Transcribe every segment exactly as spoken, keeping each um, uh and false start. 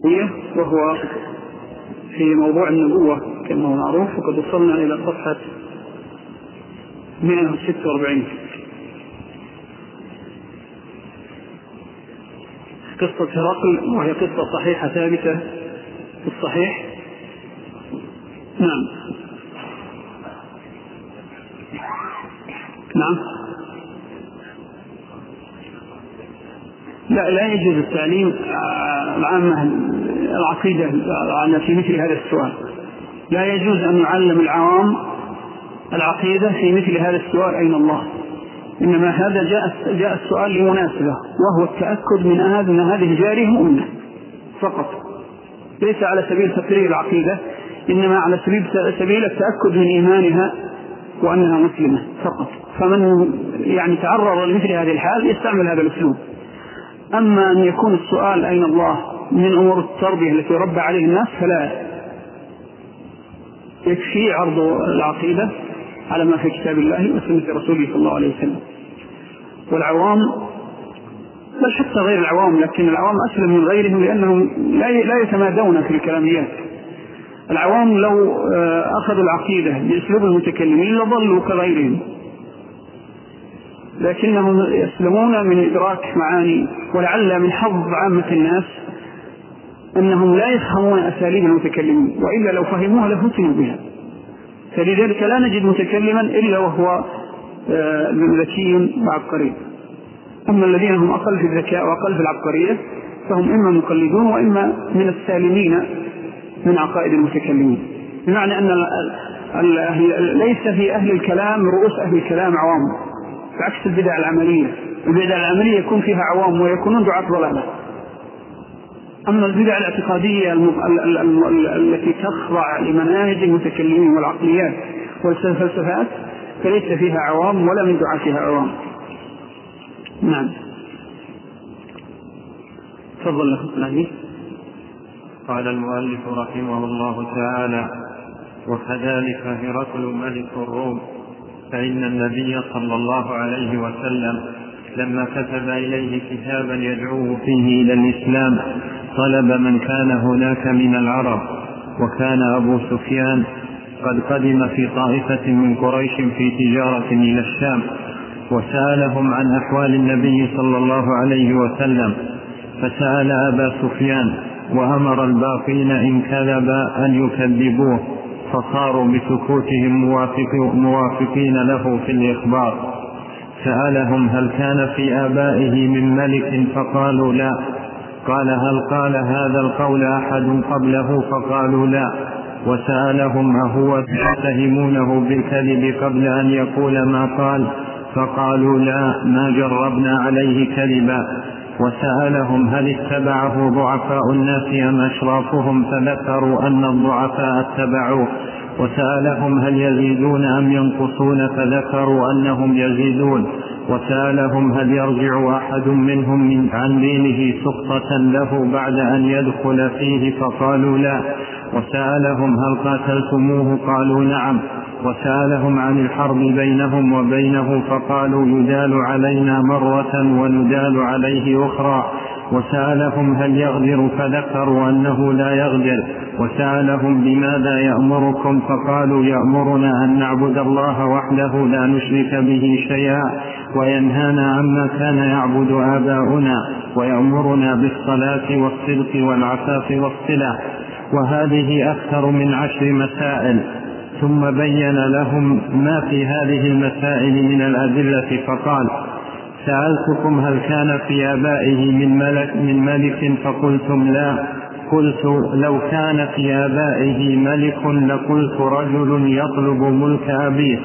وهو في موضوع النبوة كما هو معروف، وقد وصلنا إلى صفحة مئة وستة وأربعين. قصة هرقل، وهي قصة صحيحة ثابتة في الصحيح. نعم نعم لا لا يجوز التعليم العامة العقيدة في مثل هذا السؤال. لا يجوز أن يعلم العوام العقيدة في مثل هذا السؤال أين الله. إنما هذا جاء جاء السؤال لمناسبة، وهو التأكد من أن هذه جارية مؤمنة فقط، ليس على سبيل تقرير العقيدة، إنما على سبيل سبيل التأكد من إيمانها وأنها مسلمة فقط. فمن يعني تعرض لمثل هذه الحال يستعمل هذا الأسلوب. أما أن يكون السؤال أين الله من أمور التربية التي ربى عليه الناس فلا يكفي عرض العقيدة على ما في كتاب الله وسنة رسوله صلى الله عليه وسلم. والعوام، بل حتى غير العوام، لكن العوام أسلم من غيرهم لأنهم لا يتمادون في الكلاميات. العوام لو أخذوا العقيدة بأسلوب المتكلمين لضلوا كغيرهم، لكنهم يسلمون من إدراك معاني. ولعل من حظ عامة الناس أنهم لا يفهمون أساليب المتكلمين، وإلا لو فهموها لفتنوا بها. فلذلك لا نجد متكلما إلا وهو ذكي وعبقري. أما الذين هم أقل في الذكاء وأقل في العبقرية فهم إما مقلدون وإما من السالمين من عقائد المتكلمين. بمعنى أن ليس في أهل الكلام رؤوس أهل الكلام عوام، بعكس البدع العملية. البدع العملية يكون فيها عوام ويكونون دعاة ضلالة. أما البدع الاعتقادية التي تخضع لمناهج المتكلمين والعقليات والفلسفات فليس فيها عوام ولا من دعاتها عوام. نعم تفضل لك. قال المؤلف رحمه الله تعالى: وكذلك هرقل ملك الروم، فإن النبي صلى الله عليه وسلم لما كتب إليه كتابا يدعوه فيه إلى الإسلام طلب من كان هناك من العرب، وكان أبو سفيان قد قدم في طائفة من قريش في تجارة إلى الشام، وسألهم عن أحوال النبي صلى الله عليه وسلم، فسأل أبا سفيان وأمر الباقين إن كذب أن يكذبوه، فصاروا بسكوتهم موافقين له في الإخبار. سألهم هل كان في آبائه من ملك، فقالوا لا. قال هل قال هذا القول أحد قبله، فقالوا لا. وسألهم أهو تتهمونه بالكذب قبل أن يقول ما قال، فقالوا لا، ما جربنا عليه كذبا. وسألهم هل اتبعه ضعفاء الناس أم أشرافهم، فذكروا أن الضعفاء اتبعوه. وسألهم هل يزيدون أم ينقصون، فذكروا أنهم يزيدون. وسألهم هل يرجع أحد منهم من عن دينه سخطة له بعد أن يدخل فيه، فقالوا لا. وسألهم هل قاتلتموه، قالوا نعم. وسألهم عن الحرب بينهم وبينه، فقالوا يدال علينا مرة وندال عليه أخرى. وسألهم هل يغدر، فذكروا أنه لا يغدر. وسألهم بماذا يأمركم، فقالوا يأمرنا أن نعبد الله وحده لا نشرك به شيئا، وينهانا عما كان يعبد آباؤنا، ويأمرنا بالصلاة والصدق والعفاف والصلة. وهذه أكثر من عشر مسائل. ثم بين لهم ما في هذه المسائل من الأدلة، فقال: سألتكم هل كان في آبائه من ملك, من ملك فقلتم لا. قلت لو كان في آبائه ملك لقلت رجل يطلب ملك أبيه.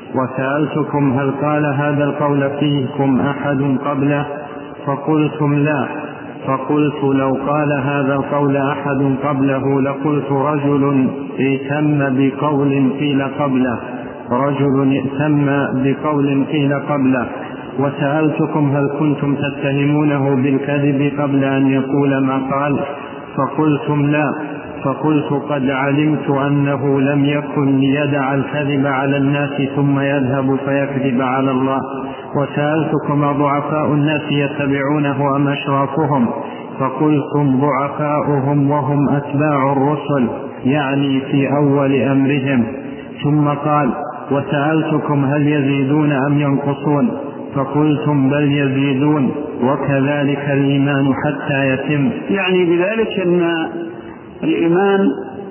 وسألتكم هل قال هذا القول فيكم أحد قبله، فقلتم لا. فقلت لو قال هذا القول أحد قبله لقلت رجل ائتم بقول قيل قبله رجل ائتم بقول قيل قبله. وسألتكم هل كنتم تتهمونه بالكذب قبل أن يقول ما قال، فقلتم لا. فقلت قد علمت أنه لم يكن ليدع الكذب على الناس ثم يذهب فيكذب على الله. وسألتكم ضعفاء الناس يتبعونه أم أشرافهم، فقلتم ضعفاؤهم وهم أتباع الرسل، يعني في أول أمرهم. ثم قال: وسألتكم هل يزيدون أم ينقصون؟ فقلتم بل يزيدون، وكذلك الإيمان حتى يتم. يعني بذلك أن الإيمان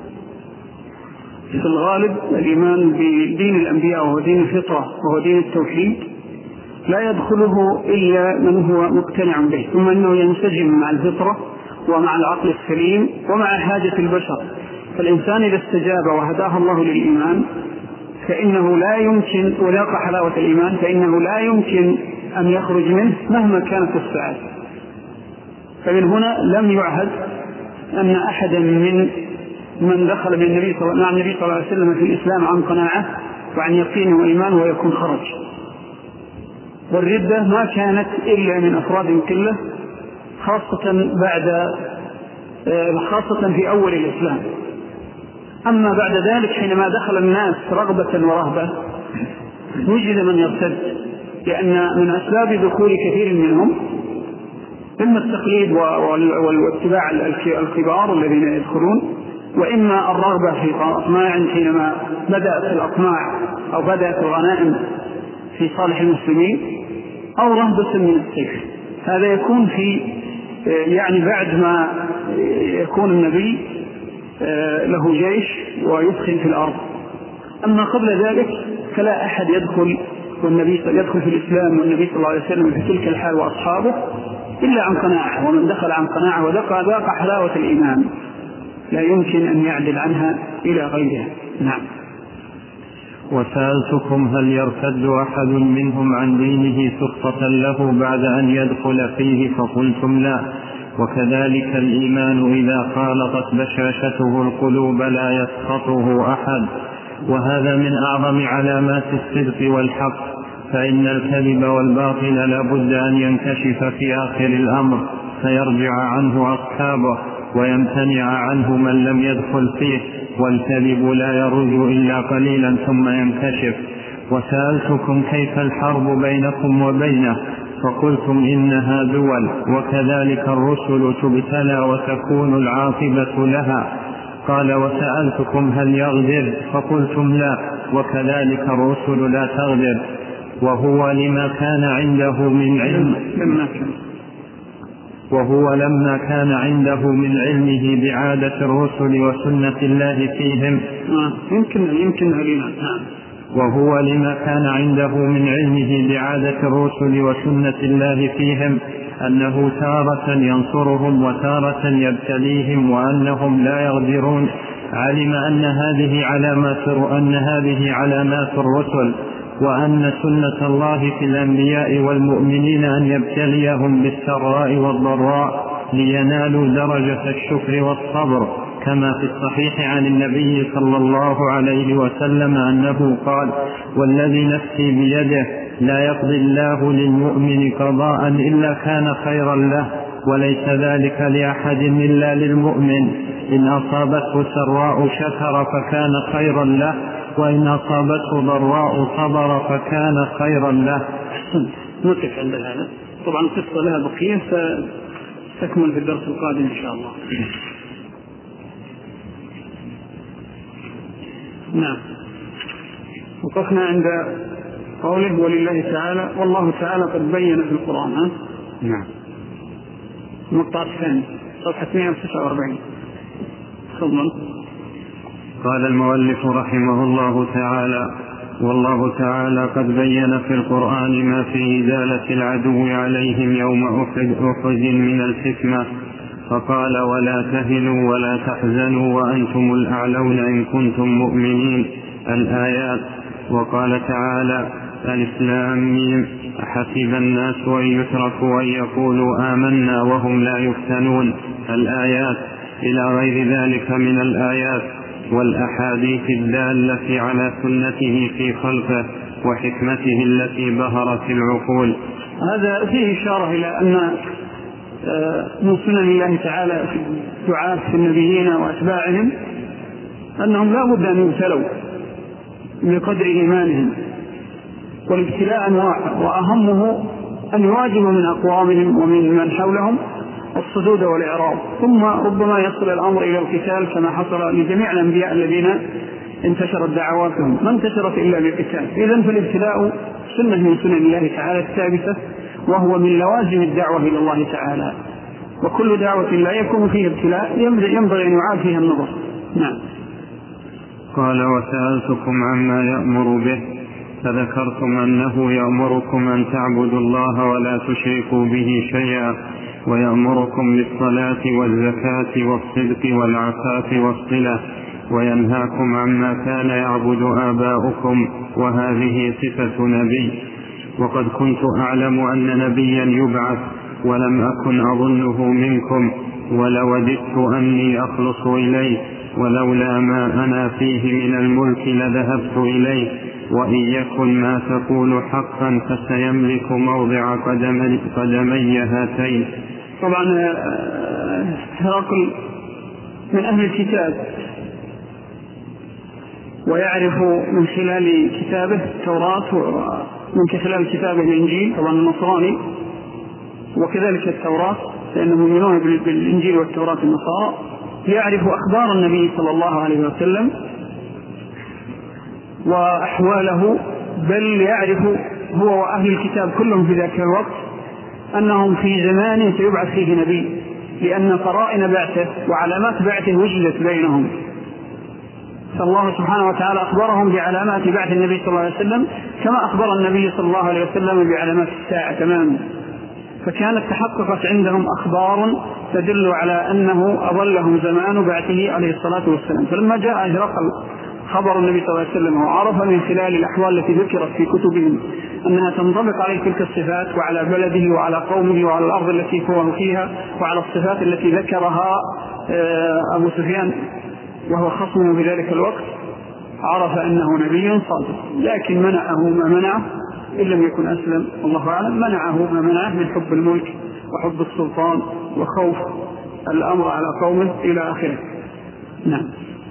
في الغالب الإيمان بدين الأنبياء وهو دين الفطرة وهو دين التوحيد لا يدخله إلا من هو مقتنع به، ثم أنه ينسجم مع الفطرة ومع العقل السليم ومع حاجة البشر. فالإنسان إذا استجاب وهداه الله للإيمان فإنه لا يمكن، ولاق حلاوة الإيمان، فإنه لا يمكن أن يخرج منه مهما كانت السعادة. فمن هنا لم يعهد أن أحدا من من دخل بالنبي مع النبي صلى الله عليه وسلم في الإسلام عن قناعة وعن يقين وإيمان ويكون خرج. والردة ما كانت إلا من أفراد القلة، خاصة بعد خاصة في أول الإسلام. أما بعد ذلك حينما دخل الناس رغبة ورهبة وجد من يرتد، لأن من أسباب دخول كثير منهم إما التقليد والاتباع الكبار الذين يدخلون، وإما الرغبة في أطماع حينما بدأت الأطماع أو بدأت الغنائم في صالح المسلمين، أو رهبة من السيف. هذا يكون في يعني بعد ما يكون النبي له جيش ويدخل في الأرض. أما قبل ذلك فلا أحد يدخل والنبي يدخل في الإسلام والنبي صلى الله عليه وسلم في تلك الحال وأصحابه إلا عن قناعة، ومن دخل عن قناعة وذاق ذاق حلاوة الإيمان لا يمكن أن يعدل عنها إلى غيرها. نعم. وسألتكم هل يرتد أحد منهم عن دينه سخطة له بعد أن يدخل فيه؟ فقلتم لا. وكذلك الإيمان إذا خالطت بشاشته القلوب لا يسخطه أحد، وهذا من أعظم علامات الصدق والحق، فإن الكذب والباطل لا بد أن ينكشف في آخر الأمر فيرجع عنه أصحابه ويمتنع عنه من لم يدخل فيه، والكذب لا يرج إلا قليلا ثم ينكشف. وسألتكم كيف الحرب بينكم وبينه؟ فقلتم إنها دول، وكذلك الرسل تبتلى وتكون العاقبة لها. قال: وسألتكم هل يغدر؟ فقلتم لا، وكذلك الرسل لا تغدر. وهو لما كان عنده من علم وهو لما كان عنده من علمه بعادة الرسل وسنة الله فيهم يمكن يمكن وهو لما كان عنده من علمه بعادة الرسل وسنة الله فيهم أنه تارة ينصرهم وتارة يبتليهم وأنهم لا يغدرون. علم أن هذه علامات أن هذه علامات الرسل، وأن سنة الله في الأنبياء والمؤمنين أن يبتليهم بالسراء والضراء لينالوا درجة الشكر والصبر، كما في الصحيح عن النبي صلى الله عليه وسلم أنه قال: والذي نفسي بيده لا يقضي الله للمؤمن قضاء إلا كان خيرا له، وليس ذلك لأحد إلا للمؤمن، إن أصابته سراء شكر فكان خيرا له، وإن أصابته ضراء صبر فكان خيرا له. نقف عند هذا. طبعا القصة لها بقية ستكمل في الدرس القادم إن شاء الله. نعم. وقفنا عند قوله: ولله تعالى والله تعالى قد بين في القرآن. ها؟ نعم. المقطع الثاني صفحة مئة وتسعة وأربعين. تفضل. قال المؤلف رحمه الله تعالى: والله تعالى قد بين في القرآن ما في إزالة العدو عليهم يوم أحد من الحكمة، فقال: ولا تهنوا ولا تحزنوا وأنتم الأعلون إن كنتم مؤمنين، الآيات. وقال تعالى: الإسلام حسب الناس أن يتركوا أن يقولوا آمنا وهم لا يفتنون، الآيات، إلى غير ذلك من الآيات والأحاديث الدالة على سنته في خلقه وحكمته التي بهرت العقول. هذا فيه إشارة إلى أن من سنن الله تعالى في الدعاة في النبيين وأتباعهم أنهم لا بد أن يبتلوا بقدر إيمانهم، والابتلاء أنواع، وأهمه أن يواجهوا من أقوامهم ومن من حولهم الصدود والإعراض، ثم ربما يصل الأمر إلى القتال كما حصل لجميع الأنبياء الذين انتشرت دعواتهم، ما انتشرت إلا بالقتال. إذن فالابتلاء سنة من سنن الله تعالى الثابتة، وهو من لوازم الدعوة إلى الله تعالى، وكل دعوة لا يكون فيه ابتلاء ينبغي أن يعاد فيها النظر. نعم. قال: وسألتكم عما يأمر به فذكرتم أنه يأمركم أن تعبدوا الله ولا تشركوا به شيئا، ويأمركم بالصلاة والزكاة والصدق والعفاف والصلة، وينهاكم عما كان يعبد آباؤكم، وهذه صفة نبي. وقد كنت أعلم أن نبيا يبعث ولم أكن أظنه منكم، ولوددت أني أخلص إليه، ولولا ما أنا فيه من الملك لذهبت إليه، وإن يكن ما تقول حقا فسيملك موضع قدمي, قدمي هاتين. طبعا هرقل من أهل الكتاب، ويعرف من خلال كتابه التوراة ومن خلال كتابه الإنجيل، طبعا النصراني وكذلك التوراة لأنهم يؤمنون بالإنجيل والتوراة النصارى، يعرف أخبار النبي صلى الله عليه وسلم وأحواله، بل يعرف هو وأهل الكتاب كلهم في ذاك الوقت أنهم في زمان سيبعث فيه نبي، لأن قرائن بعثه وعلامات بعثه وجدت بينهم، فالله سبحانه وتعالى أخبرهم بعلامات بعث النبي صلى الله عليه وسلم كما أخبر النبي صلى الله عليه وسلم بعلامات الساعة تماما، فكانت تحققت عندهم أخبار تدل على أنه أظلهم زمان بعثه عليه الصلاة والسلام. فلما جاء هرقل خبر النبي صلى الله عليه وسلم وعرف من خلال الأحوال التي ذكرت في كتبهم أنها تنطبق عليه تلك الصفات، وعلى بلده وعلى قومه وعلى الأرض التي هو فيها، وعلى الصفات التي ذكرها أبو سفيان وهو خصمه في ذلك الوقت، عرف أنه نبي صادق. لكن منعه ما منعه إن لم يكن أسلم، الله أعلم، منعه ما منعه من حب الملك وحب السلطان وخوف الأمر على قومه إلى آخره. نعم.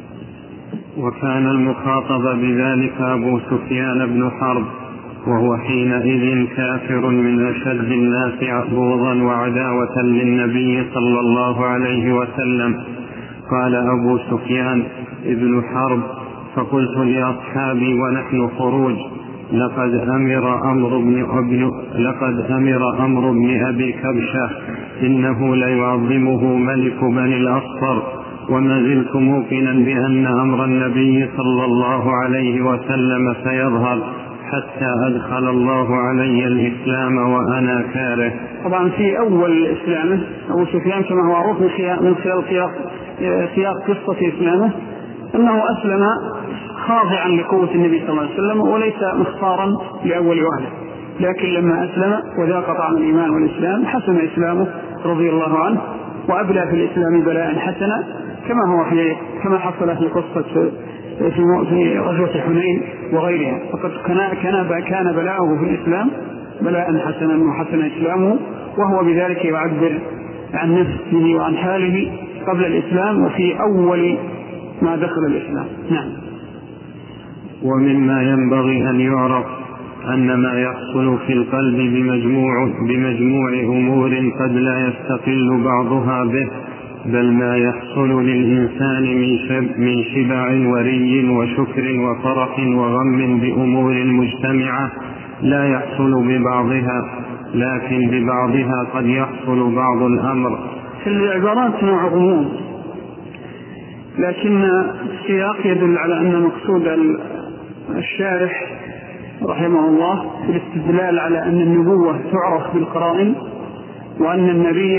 وكان المخاطب بذلك أبو سفيان بن حرب، وهو حينئذ كافر من أشد الناس بغضا وعداوة للنبي صلى الله عليه وسلم. قال أبو سفيان ابن حرب: فقلت لأصحابي ونحن خروج: لقد أمر أمر بن أبي لقد أمر أمر بن أبي كبشة إنه ليعظمه ملك بني الأصفر، وما زلت موقنا بأن أمر النبي صلى الله عليه وسلم سيظهر حتى أدخل الله علي الإسلام وأنا كاره. طبعا في أول إسلامه أبو سفيان كما هو معروف من خلال سياق قصة إسلامه أنه أسلم خاضعا لقوة النبي صلى الله عليه وسلم وليس مختارا لأول وهلة، لكن لما أسلم وذاق طعم الإيمان والإسلام حسن إسلامه رضي الله عنه، وأبلى في الإسلام بلاء حسنا كما هو في كما حصل في قصة في غزوة حنين وغيرها. فقد كان كان بلاءه في الإسلام بلاء حسنا وحسن إسلامه، وهو بذلك يعبر عن نفسه وعن حاله قبل الإسلام وفي أول ما دخل الإسلام. نعم. ومما ينبغي أن يعرف أن ما يحصل في القلب بمجموع, بمجموع أمور قد لا يستقل بعضها به، بل ما يحصل للإنسان من, شب من شبع وري وشكر وفرح وغم بأمور مجتمعة لا يحصل ببعضها، لكن ببعضها قد يحصل بعض الأمر. في العبارات نوع عموم، لكن السياق يدل على أن مقصود الشارح رحمه الله في الاستدلال على أن النبوة تعرف بالقرائن، وأن النبي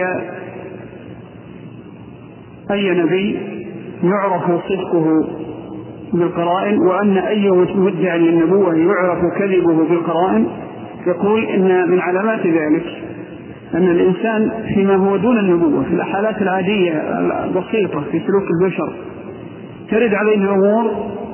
أي نبي يعرف صدقه بالقرائن، وأن أي مدعي للنبوة يعرف كذبه بالقرائن. يقول إن من علامات ذلك أن الإنسان فيما هو دون النبوة في الحالات العادية البسيطة في سلوك البشر ترد عليه أمور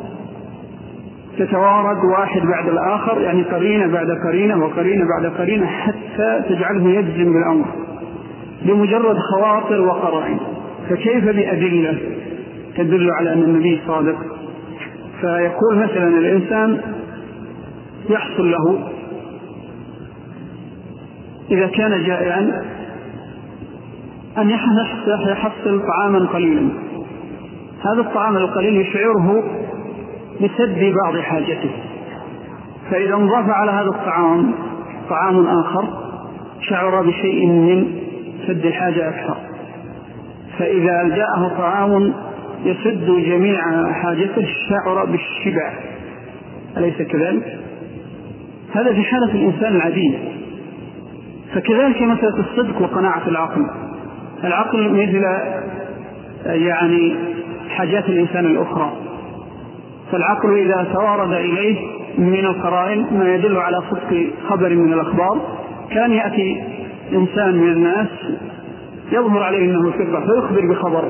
تتوارد واحد بعد الآخر، يعني قرينة بعد قرينة وقرينة بعد قرينة حتى تجعله يجزم بالأمر بمجرد خواطر وقرائن، فكيف بأدلة تدل على أن النبي صادق؟ فيقول مثلا الإنسان يحصل له إذا كان جائعا أن يحصل طعاما قليلا، هذا الطعام القليل يشعره بسد بعض حاجته، فإذا انضاف على هذا الطعام طعام آخر شعر بشيء من سد الحاجة أكثر، فإذا جاءه طعام يسد جميع حاجته شعر بالشبع، أليس كذلك؟ هذا في حالة الإنسان العادي. فكذلك مسألة الصدق وقناعة العقل، العقل مثل يعني حاجات الإنسان الأخرى، فالعقل إذا توارد إليه من القرائن ما يدل على صدق خبر من الأخبار، كان يأتي إنسان من الناس يظهر عليه أنه ثقة فيخبر بخبر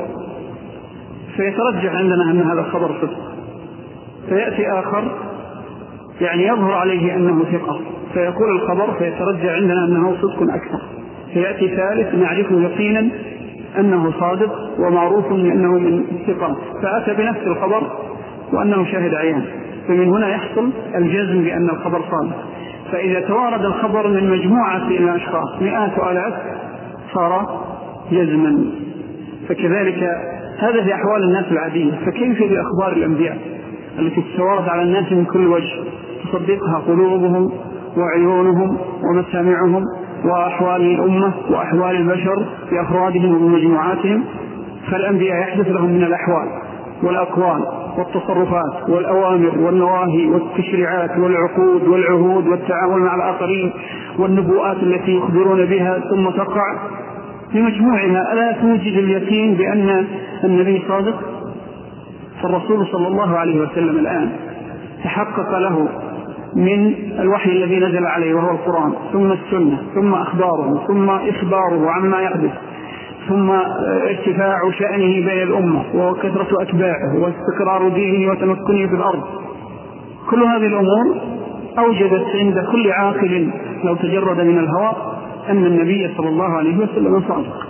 فيترجح عندنا أن هذا الخبر صدق، فيأتي آخر يعني يظهر عليه أنه ثقة فيقول الخبر فيترجح عندنا أنه صدق أكثر، فيأتي ثالث نعرفه يقينا أنه صادق ومعروف أنه من الثقات فأتى بنفس الخبر وأنه شاهد عيان، فمن هنا يحصل الجزم بأن الخبر صادق. فإذا توارد الخبر من مجموعة من الأشخاص مئات وآلاف صار جزما. فكذلك هذا في أحوال الناس العادية، فكيف بأخبار الأنبياء التي تتوارد على الناس من كل وجه تصدقها قلوبهم وعيونهم ومسامعهم وأحوال الأمة وأحوال البشر بأفرادهم ومجموعاتهم؟ فالأنبياء يحدث لهم من الأحوال والأقوال والتصرفات والأوامر والنواهي والتشريعات والعقود والعهود والتعامل مع الآخرين والنبوءات التي يخبرون بها ثم تقع في مجموعها. ألا توجد اليقين بأن النبي صادق؟ فالرسول صلى الله عليه وسلم الآن تحقق له من الوحي الذي نزل عليه وهو القرآن ثم السنة ثم أخباره ثم إخباره عما يحدث ثم ارتفاع شأنه بين الأمة وكثرة أتباعه واستقرار دينه وتمكنه في الأرض، كل هذه الأمور أوجدت عند كل عاقل لو تجرد من الهوى أن النبي صلى الله عليه وسلم صادق.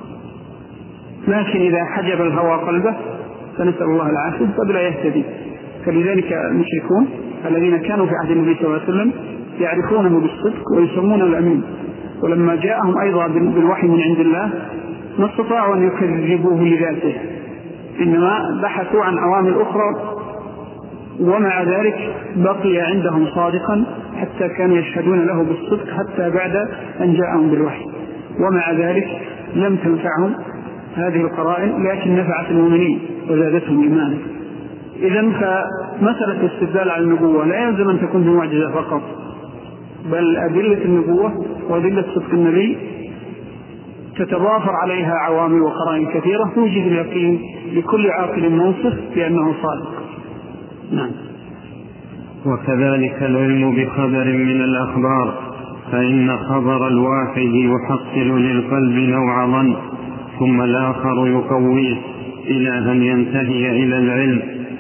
لكن إذا حجب الهوى قلبه فنسأل الله العافية فبلا يهتدي. فلذلك المشركون الذين كانوا في عهد النبي صلى الله عليه وسلم يعرفونه بالصدق ويسمونه الأمين، ولما جاءهم أيضا بالوحي من عند الله ما استطاعوا أن يكذبوه لذاته، إنما بحثوا عن عوامل أخرى، ومع ذلك بقي عندهم صادقا حتى كانوا يشهدون له بالصدق حتى بعد أن جاءهم بالوحي، ومع ذلك لم تنفعهم هذه القرائن لكن نفعت المؤمنين وزادتهم إيمانا. إذن فمسألة الاستدلال على النبوة لا يلزم أن تكون بمعجزة فقط، بل أدلة النبوة وأدلة صدق النبي تتضافر عليها عوامل وقرائن كثيرة توجد اليقين لكل عاقل منصف بأنه صادق. نعم. وكذلك العلم بخبر من الأخبار، فإن خبر الواحد يحصل للقلب نوع ظن ثم الآخر يقويه إلى أن ينتهي إلى العلم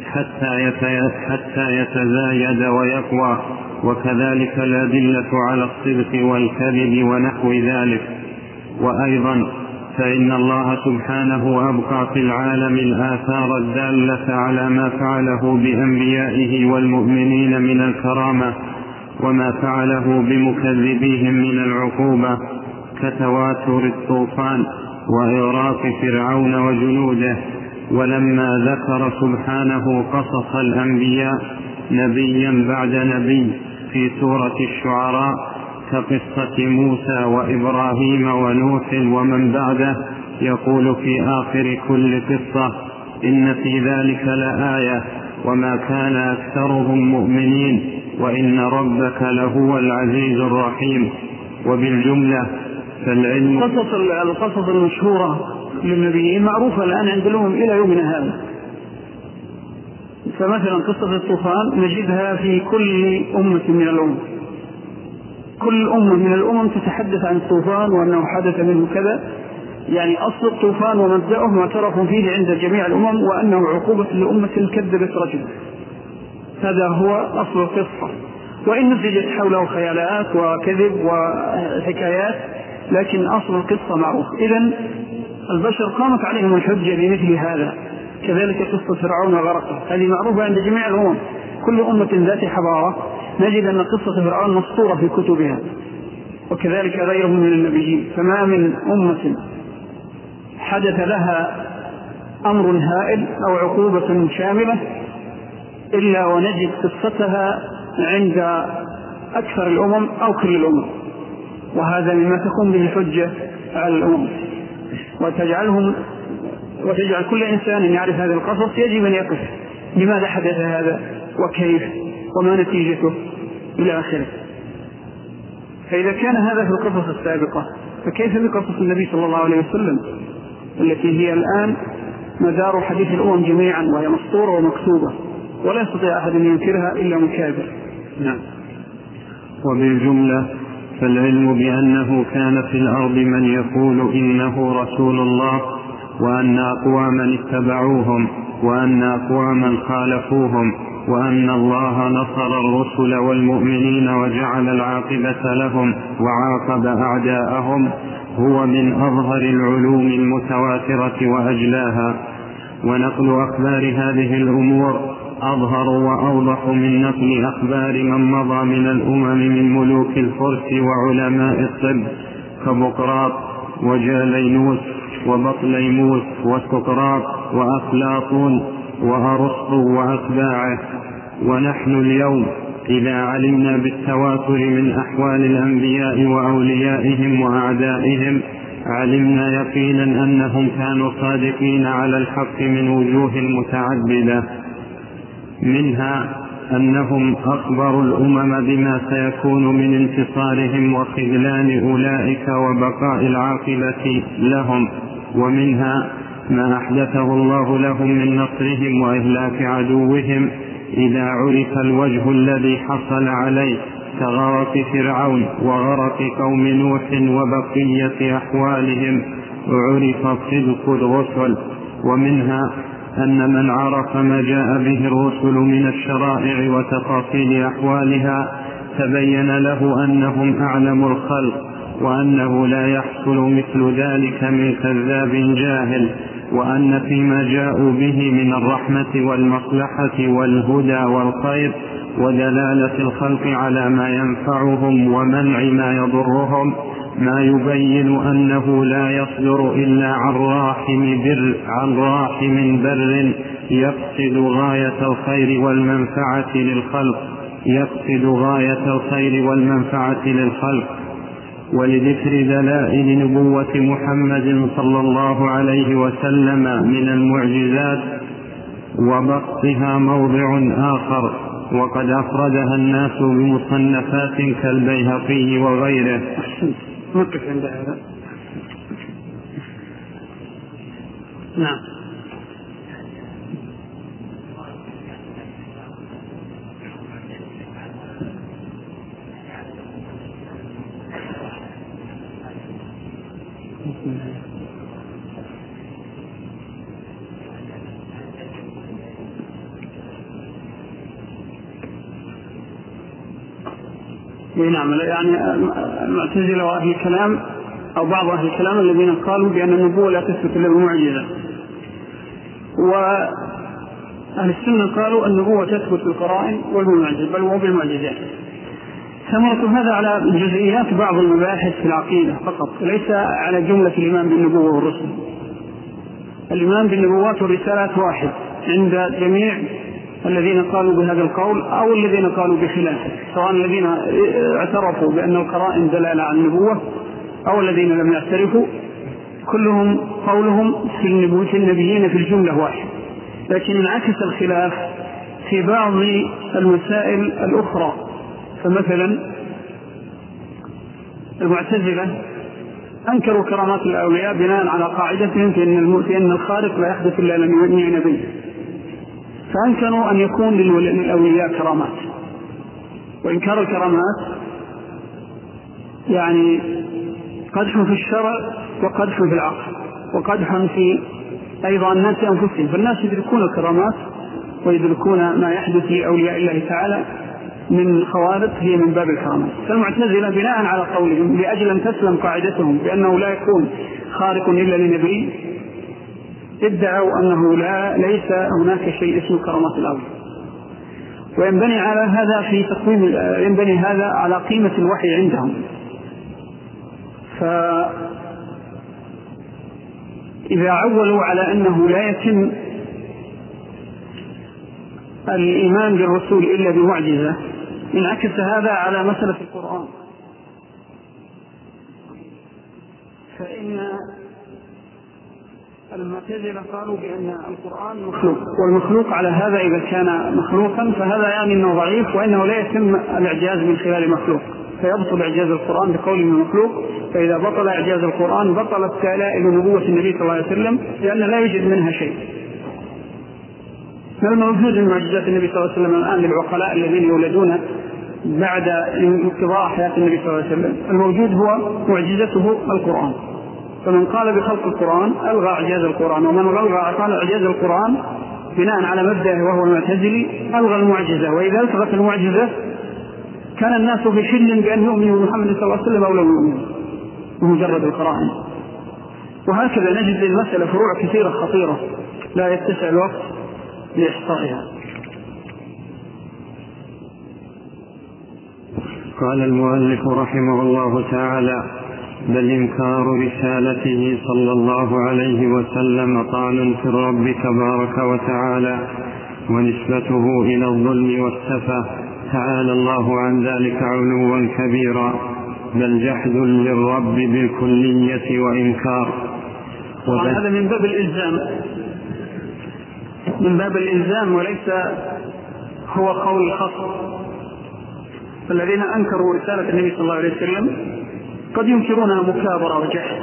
حتى يتزايد ويقوى. وكذلك الأدلة على الصدق والكذب ونحو ذلك. وأيضا فإن الله سبحانه أبقى في العالم الآثار الدالة على ما فعله بأنبيائه والمؤمنين من الكرامة وما فعله بمكذبيهم من العقوبة كتواتر الطوفان وإغراق فرعون وجنوده. ولما ذكر سبحانه قصص الأنبياء نبيا بعد نبي في سورة الشعراء كقصة موسى وإبراهيم ونوح ومن بعده، يقول في آخر كل قصة إن في ذلك لآية وما كان أكثرهم مؤمنين وإن ربك لهو العزيز الرحيم. وبالجملة فالعلم قصص القصص المشهورة للنبيين معروفة الآن عند الأمم إلى يومنا هذا. فمثلا قصة الطوفان نجدها في كل أمة من الأمم، كل أمة من الأمم تتحدث عن الطوفان وأنه حدث منه كذا، يعني أصل الطوفان ومبدأه معترف فيه عند جميع الأمم وأنه عقوبة لأمة كذبت رجل، هذا هو أصل القصة، وإن نتجت حوله خيالات وكذب وحكايات لكن أصل القصة معروف. إذن البشر قامت عليهم الحجة بمثل هذا. كذلك قصة فرعون وغرقه هذه معروفة عند جميع الأمم، كل أمة ذات حضارة نجد أن قصة فرعون مسطورة في كتبها، وكذلك غيرهم من النبيين. فما من أمة حدث لها أمر هائل أو عقوبة شاملة إلا ونجد قصتها عند أكثر الأمم أو كل الأمم، وهذا مما تقوم به الحجة على الأمم وتجعلهم وتجعل كل إنسان يعرف هذا القصص يجب أن يقف لماذا حدث هذا وكيف وما نتيجته إلى آخره. فإذا كان هذا في القصص السابقة فكيف بقصص النبي صلى الله عليه وسلم التي هي الآن مدار حديث الأمم جميعا، وهي مسطورة ومكتوبة ولا يستطيع أحد أن ينكرها إلا مكابر. نعم. وبالجملة فالعلم بأنه كان في الأرض من يقول إنه رسول الله، وأن أقواما اتبعوهم وأن أقواما خالفوهم، وأن الله نصر الرسل والمؤمنين وجعل العاقبة لهم وعاقب أعداءهم، هو من أظهر العلوم المتواترة وأجلاها. ونقل أخبار هذه الأمور أظهر وأوضح من نقل أخبار من مضى من الأمم من ملوك الفرس وعلماء الطب كبقراط وجالينوس وبطليموس وسقراط وأفلاطون وأرسطو وأتباعه. ونحن اليوم إذا علمنا بالتواتر من أحوال الأنبياء وأوليائهم وأعدائهم علمنا يقينا أنهم كانوا صادقين على الحق من وجوه متعددة، منها أنهم أخبروا الأمم بما سيكون من انتصارهم وخذلان أولئك وبقاء العاقبة لهم، ومنها ما أحدثه الله لهم من نصرهم وإهلاك عدوهم إذا عرف الوجه الذي حصل عليه كغرق فرعون وغرق قوم نوح وبقية أحوالهم عرف صدق الرسل. ومنها أن من عرف ما جاء به الرسل من الشرائع وتفاصيل أحوالها تبين له أنهم أعلم الخلق، وأنه لا يحصل مثل ذلك من كذاب جاهل، وأن فيما جاءوا به من الرحمة والمصلحة والهدى والخير ودلالة الخلق على ما ينفعهم ومنع ما يضرهم ما يبين أنه لا يصدر إلا عن راحم بر, عن راحم بر يقصد غاية الخير والمنفعة للخلق يقصد غاية الخير والمنفعة للخلق. ولذكر دلائل نبوة محمد صلى الله عليه وسلم من المعجزات وبسطها موضع آخر، وقد أفردها الناس بمصنفات كالبيهقي وغيره. نقف عند هذا. نعم. نعم. يعني المعتزلة وأهل الكلام أو بعض أهل الكلام الذين قالوا بأن النبوة لا تثبت إلا بالمعجزة، وأهل السنة قالوا النبوة تثبت بالقرائن والمعجزة بل وبالمعجزات. ثمرة هذا على جزئيات بعض المباحث في العقيدة فقط، ليس على جملة الإيمان بالنبوة والرسل. الإيمان بالنبوات والرسالات واحد عند جميع الذين قالوا بهذا القول أو الذين قالوا بخلافه، سواء الذين اعترفوا بأن القرائن دلالة على النبوة أو الذين لم يعترفوا، كلهم قولهم في النبيين في الجملة واحد. لكن انعكس الخلاف في بعض المسائل الأخرى. فمثلا المعتزلة أنكروا كرامات الأولياء بناء على قاعدتهم في أن الخارق لا يحدث إلا لم يبني نبي، فأنكروا أن يكون للأولياء كرامات. وإنكار الكرامات يعني قدح في الشرع وقدح في العقل وقدح في أيضا الناس أنفسهم، فالناس يدركون الكرامات ويدركون ما يحدث لأولياء الله تعالى من خوارق هي من باب الكرامات. فالمعتزلة بناء على قولهم لأجل أن تسلم قاعدتهم بأنه لا يكون خارق إلا لنبي ادعوا أنه لا ليس هناك شيء اسمه كرامات الأولياء. وينبني على هذا في تقويم ينبني هذا على قيمة الوحي عندهم. إذا عولوا على أنه لا يتم الإيمان بالرسول إلا بمعجزة انعكس هذا على مسألة القرآن، فإن المعتزلة قالوا بأن القرآن مخلوق، والمخلوق على هذا إذا كان مخلوقا فهذا يعني أنه ضعيف وأنه لا يتم الإعجاز من خلال مخلوق، فيبطل إعجاز القرآن بقول من مخلوق. فإذا بطل إعجاز القرآن بطلت دلائل نبوة النبي صلى الله عليه وسلم، لأن لا يوجد منها شيء. الموجود من معجزات النبي صلى الله عليه وسلم الآن للعقلاء الذين يولدون بعد انقضاء حياة النبي صلى الله عليه وسلم، الموجود هو معجزته القرآن. فمن قال بخلق القرآن ألغى إعجاز القرآن، ومن ألغى قال إعجاز القرآن بناء على مبدأه وهو المعتزلي ألغى المعجزة. وإذا ألغت المعجزة كان الناس في شل بأن يؤمنوا بمحمد صلى الله عليه وسلم أو لا يؤمنوا بمجرد القرآن. وهكذا نجد المسألة فروع كثيرة خطيرة لا يتسع الوقت لإحصائها. قال المؤلف رحمه الله تعالى: بل إنكار رسالته صلى الله عليه وسلم طعن في الرب تبارك وتعالى، ونسبته إلى الظلم والسفة، تعالى الله عن ذلك علوا كبيرا، بل جحد للرب بالكلية وإنكار. هذا من باب الإلزام، من باب الإلزام وليس هو قول الخصم. فالذين أنكروا رسالة النبي صلى الله عليه وسلم قد ينكرونها مكابرة وجحد،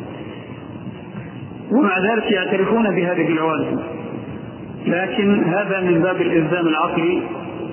ومع ذلك يعترفون بهذه العوالم، لكن هذا من باب الإلزام العقلي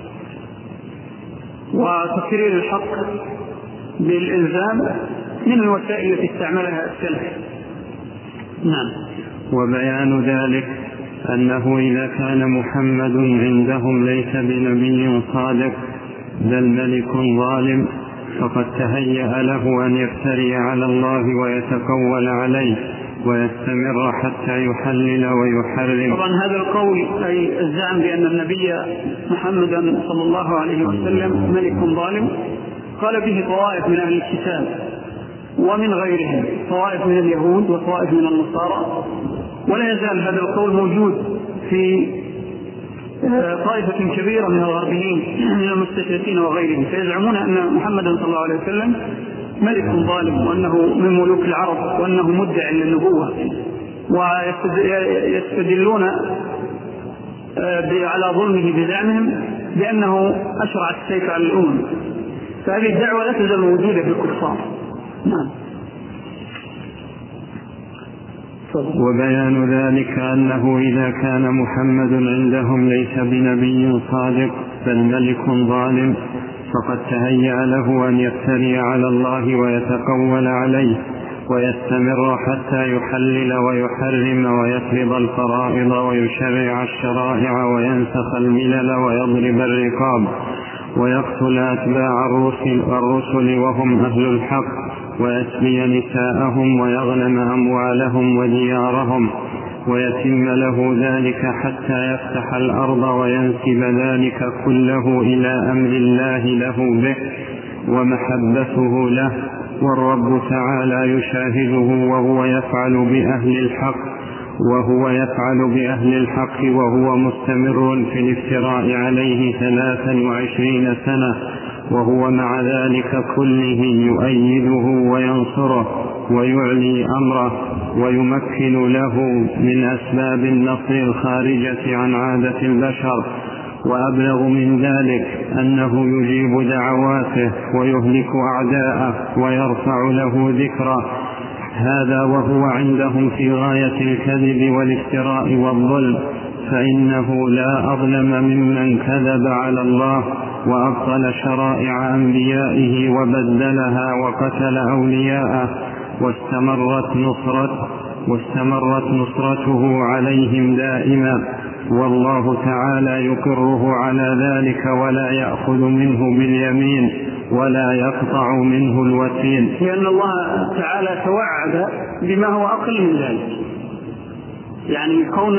وتكرير الحق بالإلزام من الوسائل التي استعملها السلف. نعم. وبيان ذلك أنه إذا كان محمد عندهم ليس بنبي صادق بل ملك ظالم، فقد تهيأ له أن يفتري على الله ويتقول عليه ويستمر حتى يحلل ويحرم. طبعا هذا القول أي الزعم بأن النبي محمدا صلى الله عليه وسلم ملك ظالم قال به طوائف من أهل الكتاب ومن غيرهم، طوائف من اليهود وطوائف من النصارى، ولا يزال هذا القول موجود في طائفة كبيرة من الغربيين من المستشرقين وغيرهم، فيزعمون أن محمدا صلى الله عليه وسلم ملك ظالم وأنه من ملوك العرب وأنه مدعي للنبوة، ويستدلون على ظلمه بزعمهم بأنه أشرع السيف على الأمم. فهذه الدعوة لا تزال موجودة في الكفار. نعم. وبيان ذلك أنه إذا كان محمد عندهم ليس بنبي صادق بل ملك ظالم، فقد تهيأ له أن يفتري على الله ويتقول عليه ويستمر حتى يحلل ويحرم ويفرض الفرائض ويشرع الشرائع وينسخ الملل ويضرب الرقاب ويقتل أتباع الرسل وهم أهل الحق ويسبي نساءهم ويغنم أموالهم وديارهم، ويتم له ذلك حتى يفتح الأرض وينسب ذلك كله إلى أمر الله له به ومحبته له، والرب تعالى يشاهده وهو يفعل بأهل الحق وهو يفعل بأهل الحق وهو مستمر في الافتراء عليه ثلاثا وعشرين سنة، وهو مع ذلك كله يؤيده وينصره ويعلي أمره ويمكن له من أسباب النصر الخارجة عن عادة البشر. وأبلغ من ذلك أنه يجيب دعواته ويهلك أعداءه ويرفع له ذكره، هذا وهو عندهم في غاية الكذب والافتراء والظلم، فإنه لا أظلم ممن كذب على الله وأبطل شرائع أنبيائه وبدلها وقتل أولياءه واستمرت نصرته, واستمرت نصرته عليهم دائما، والله تعالى يقره على ذلك ولا يأخذ منه باليمين ولا يقطع منه الوتين، لأن الله تعالى توعد بما هو أقل من ذلك. يعني كون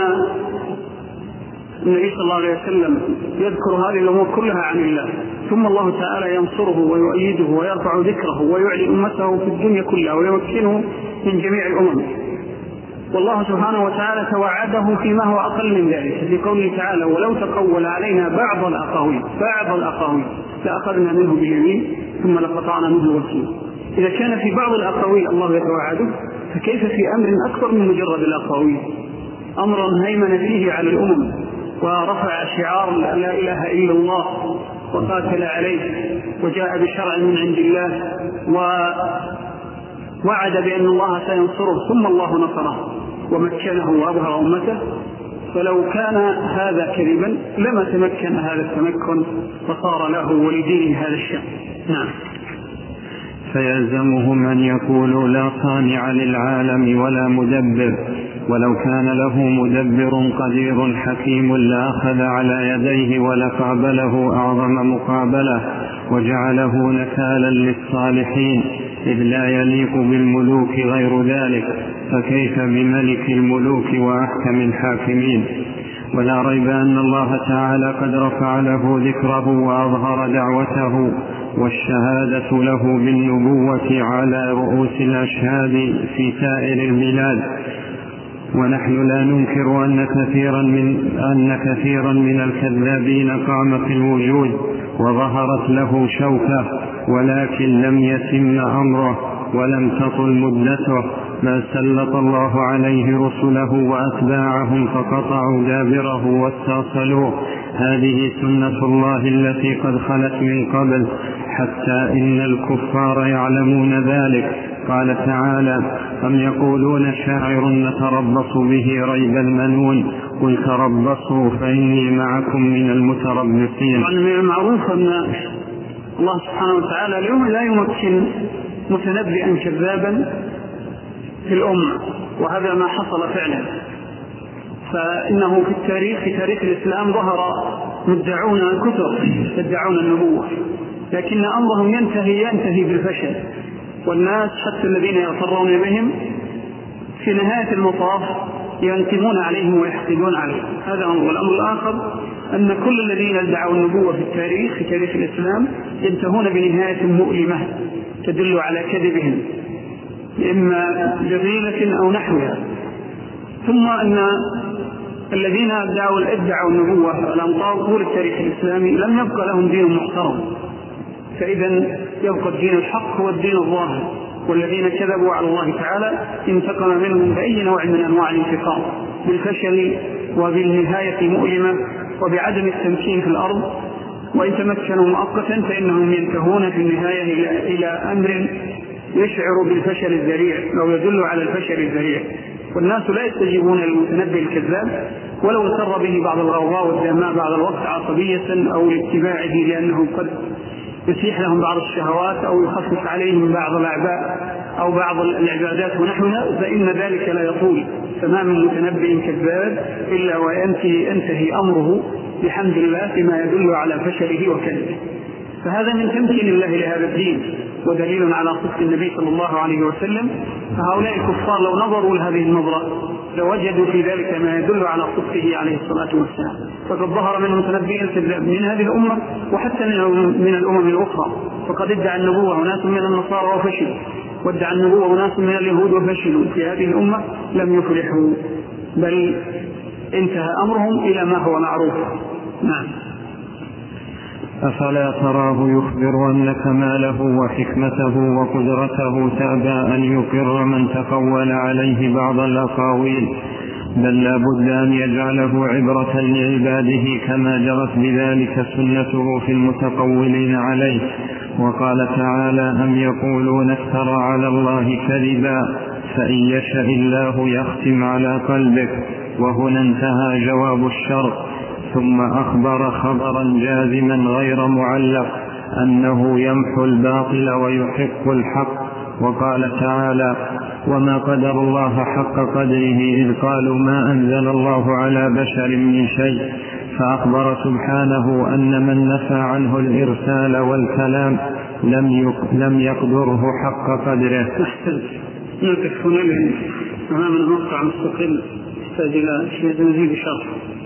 النبي صلى الله عليه وسلم يذكر هذه الأمور كلها عن الله، ثم الله تعالى ينصره ويؤيده ويرفع ذكره ويعلي أمته في الدنيا كلها ويمكنه من جميع الأمم، والله سبحانه وتعالى توعده فيما هو أقل من ذلك في قوله تعالى ولو تقول علينا بعض الأقاويل بعض الأقاويل لأخذنا منه باليمين ثم لقطعنا منه الوتين. إذا كان في بعض الأقاويل الله يتوعده فكيف في أمر أكثر من مجرد الأقاويل، أمر هيمن فيه على الأمم ورفع شعار لا إله إلا الله وقاتل عليه وجاء بشرع من عند الله ووعد بأن الله سينصره ثم الله نصره ومكنه وأظهر أمته. فلو كان هذا كذبا لما تمكن هذا التمكن وصار له ولدين هذا الشأن. نعم. فيلزمهم أن يقولوا لا صانع للعالم ولا مدبر، ولو كان له مدبر قدير حكيم لأخذ على يديه ولقابله أعظم مقابلة وجعله نكالا للصالحين، إذ لا يليق بالملوك غير ذلك، فكيف بملك الملوك وأحكم الحاكمين. ولا ريب أن الله تعالى قد رفع له ذكره وأظهر دعوته والشهادة له بالنبوة على رؤوس الأشهاد في سائر البلاد. ونحن لا ننكر أن كثيرا من, أن كثيرا من الكذابين قام في الوجود وظهرت له شوكة، ولكن لم يتم أمره ولم تطل مدته، ما سلط الله عليه رسله وأتباعهم فقطعوا دابره واستأصلوه. هذه سنة الله التي قد خلت من قبل، حتى إن الكفار يعلمون ذلك. قال تعالى: أم يقولون شاعر نتربص به ريب المنون، قل تربصوا فإني معكم من المتربصين. طبعا من المعروف أن الله سبحانه وتعالى اليوم لا يمكن متنبئا كذابا في الأمة، وهذا ما حصل فعلا. فإنه في التاريخ في تاريخ الإسلام ظهر مدعون كثر يدعون النبوة، لكن أمرهم ينتهي ينتهي بالفشل، والناس حتى الذين يغترون بهم في نهاية المطاف ينتمون عليهم ويحقدون عليهم. هذا أمر. والأمر الآخر أن كل الذين ادعوا النبوة في التاريخ في تاريخ الإسلام ينتهون بنهاية مؤلمة تدل على كذبهم، إما بغيلة أو نحوها. ثم أن الذين ادعوا ادعوا النبوة الأمطار طول التاريخ الإسلامي لم يبقى لهم دين محترم، فإذا يبقى الدين الحق هو الدين الظاهر، والذين كذبوا على الله تعالى انتقم منهم بأي نوع من أنواع الانتقام، بالفشل وبالنهاية مؤلمة وبعدم التمكين في الأرض. وإن تمكنوا مؤقتا فإنهم ينتهون في النهاية إلى, إلى أمر يشعر بالفشل الذريع أو يدل على الفشل الذريع. والناس لا يستجيبون للمتنبي الكذاب ولو سر به بعض الغوغاء والدماء بعض الوقت عصبية أو لاتباعه لأنه قد يسيح لهم بعض الشهوات أو يخفف عليهم بعض الأعباء أو بعض العبادات ونحوها، فإن ذلك لا يطول. فما من متنبي كذاب إلا وينتهي ينتهي أمره بحمد الله بما يدل على فشله وكذبه. فهذا من تمكين الله لهذا الدين ودليل على صدق النبي صلى الله عليه وسلم. فهؤلاء الكفار لو نظروا لهذه النظرة لوجدوا في ذلك ما يدل على صدقه عليه الصلاة والسلام. فقد ظهر منهم متنبئ كذاب من هذه الأمة وحتى من الأمم الأخرى. فقد ادعى النبوة أناس من النصارى وفشلوا، وادعى النبوة أناس من اليهود وفشلوا. في هذه الأمة لم يفلحوا، بل انتهى أمرهم إلى ما هو معروف. نعم. أفلا تراه يخبر أن كماله وحكمته وقدرته تأبى أن يقر من تقول عليه بعض الأقاويل، بل لا بد أن يجعله عبرة لعباده كما جرت بذلك سنته في المتقولين عليه. وقال تعالى: أم يقولون افترى على الله كذبا فإن يشاء الله يختم على قلبك. وهنا انتهى جواب الشرط، ثم أخبر خبرا جازما غير معلق أنه يمحو الباطل ويحق الحق. وقال تعالى: وما قدر الله حق قدره إذ قالوا ما أنزل الله على بشر من شيء. فأخبر سبحانه أن من نفى عنه الإرسال والكلام لم يقدره حق قدره. نقف هنا لأن أمامنا موقع مستقل يحتاج إلى شيء مزيد شرح.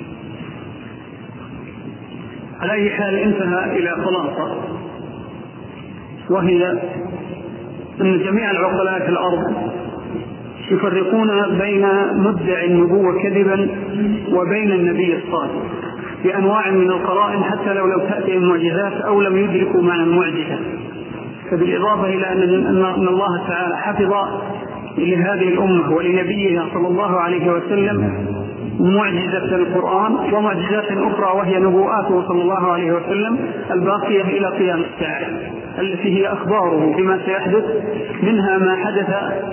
على أي حال انتهى إلى خلاصة، وهي أن جميع العقلاء في الأرض يفرقون بين مدعي النبوة كذبا وبين النبي الصادق بأنواع من القرائن حتى لو لم تأتي المعجزات أو لم يدركوا معنى المعجزة. فبالإضافة إلى أن الله تعالى حفظ لهذه الأمة ولنبيها صلى الله عليه وسلم معجزة القرآن ومعجزات أخرى وهي نبوءاته صلى الله عليه وسلم الباقية إلى قيام الساعة التي هي أخباره بما سيحدث، منها ما حدث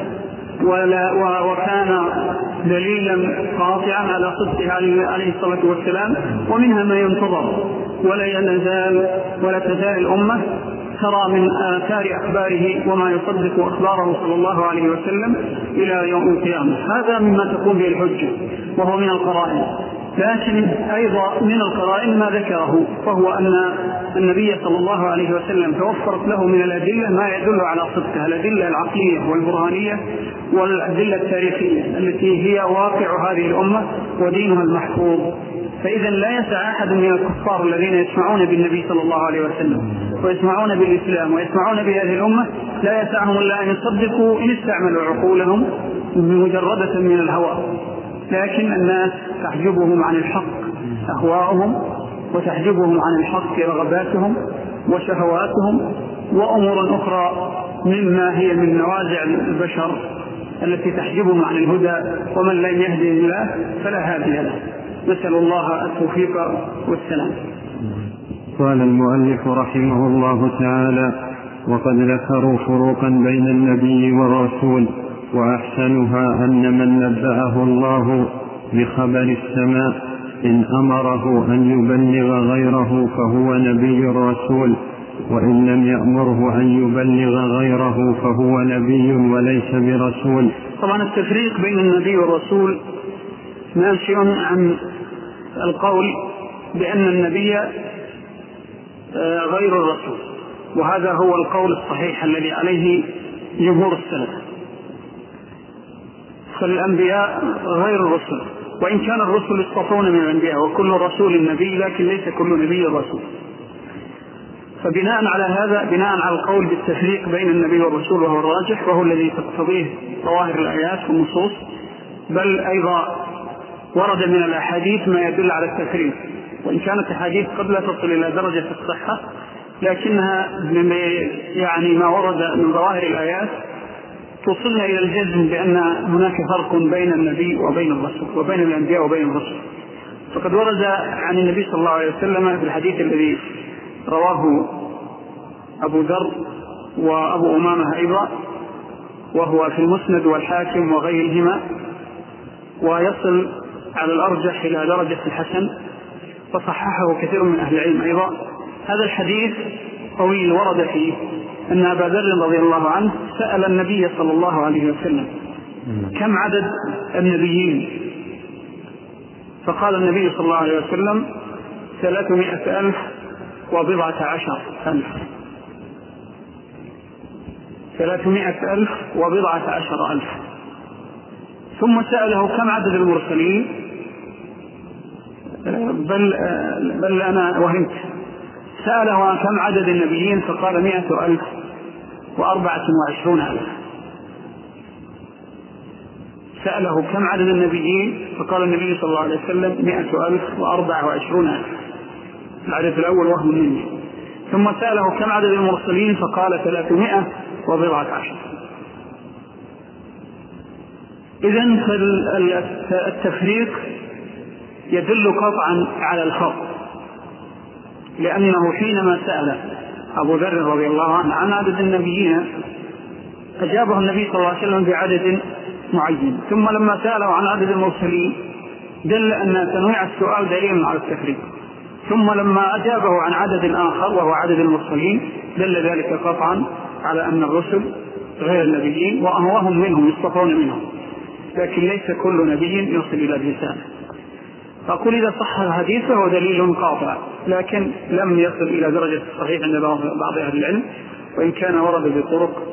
ولا وكان دليلا قاطعا على صدقه عليه الصلاة والسلام، ومنها ما ينتظر ولا يزال ولا تزال الأمة ترى من آثار أخباره وما يصدق أخباره صلى الله عليه وسلم إلى يوم القيامة. هذا مما تقوم به الحجة وهو من القرائن. لكن أيضا من القرائن ما ذكره، وهو أن النبي صلى الله عليه وسلم توفرت له من الأدلة ما يدل على صدقه، الأدلة العقلية والبرهانية والأدلة التاريخية التي هي واقع هذه الأمة ودينها المحفوظ. فإذا لا يسع أحد من الكفار الذين يسمعون بالنبي صلى الله عليه وسلم ويسمعون بالإسلام ويسمعون بهذه الأمة لا يسعهم إلا أن يصدقوا إن استعملوا عقولهم مجردة من الهوى. لكن الناس تحجبهم عن الحق أهواءهم، وتحجبهم عن الحق رغباتهم وشهواتهم وأمور أخرى مما هي من نوازع البشر التي تحجبهم عن الهدى، ومن لم يهدي الله فلا هادي له. نسأل الله التوفيق والسلام. قال المؤلف رحمه الله تعالى: وقد ذكروا فروقا بين النبي والرسول، وأحسنها أن من نبأه الله بخبر السماء إن أمره أن يبلغ غيره فهو نبي رسول، وإن لم يأمره أن يبلغ غيره فهو نبي وليس برسول. طبعا التفريق بين النبي والرسول ناشئ عن القول بأن النبي غير الرسول، وهذا هو القول الصحيح الذي عليه جمهور السلف. فالأنبياء غير الرسل، وإن كان الرسل يصطفون من الأنبياء وكل رسول نبي، لكن ليس كل نبي رسول. فبناء على هذا، بناء على القول بالتفريق بين النبي والرسول وهو الراجح وهو الذي تقتضيه ظواهر الآيات والنصوص، بل أيضا ورد من الأحاديث ما يدل على التفريق، وإن كانت الحديث قد لا تصل إلى درجة الصحة، لكنها يعني ما ورد من ظواهر الآيات توصلنا إلى الجزم بأن هناك فرق بين النبي وبين الرسول وبين الأنبياء وبين الرسل. فقد ورد عن النبي صلى الله عليه وسلم في الحديث الذي رواه أبو ذر وأبو أمامة أيضا، وهو في المسند والحاكم وغيرهما، ويصل على الأرجح إلى درجة الحسن، فصححه كثير من أهل العلم أيضا. هذا الحديث طويل ورد فيه أن أبا ذر رضي الله عنه سأل النبي صلى الله عليه وسلم كم عدد النبيين، فقال النبي صلى الله عليه وسلم ثلاثمائة ألف وبضعة عشر ألف ثلاثمائة ألف وبضعة عشر ألف. ثم سأله كم عدد المرسلين، بل, بل أنا وهمت، سأله كم عدد النبيين فقال مائة ألف وأربعة وعشرون ألف. سأله كم عدد النبيين فقال النبي صلى الله عليه وسلم مائة ألف وأربعة وعشرون ألف، العدد الأول وهم مني. ثم سأله كم عدد المرسلين فقال ثلاثمائة وبضعة عشر. إذن التفريق يدل قطعا على الفرق، لأنه حينما سأل أبو ذر رضي الله عنه عن عدد النبيين أجابه النبي صلى الله عليه وسلم بعدد معين، ثم لما سأله عن عدد المرسلين دل أن تنويع السؤال دليل على التفريق، ثم لما أجابه عن عدد آخر وهو عدد المرسلين دل ذلك قطعا على أن الرسل غير النبيين وهم منهم يصطفون منهم، لكن ليس كل نبي يصل إلى الرسالة. فأقول إذا صح الحديث فهو دليل قاطع، لكن لم يصل إلى درجة الصحيح عند بعض أهل العلم، وإن كان ورد بطرق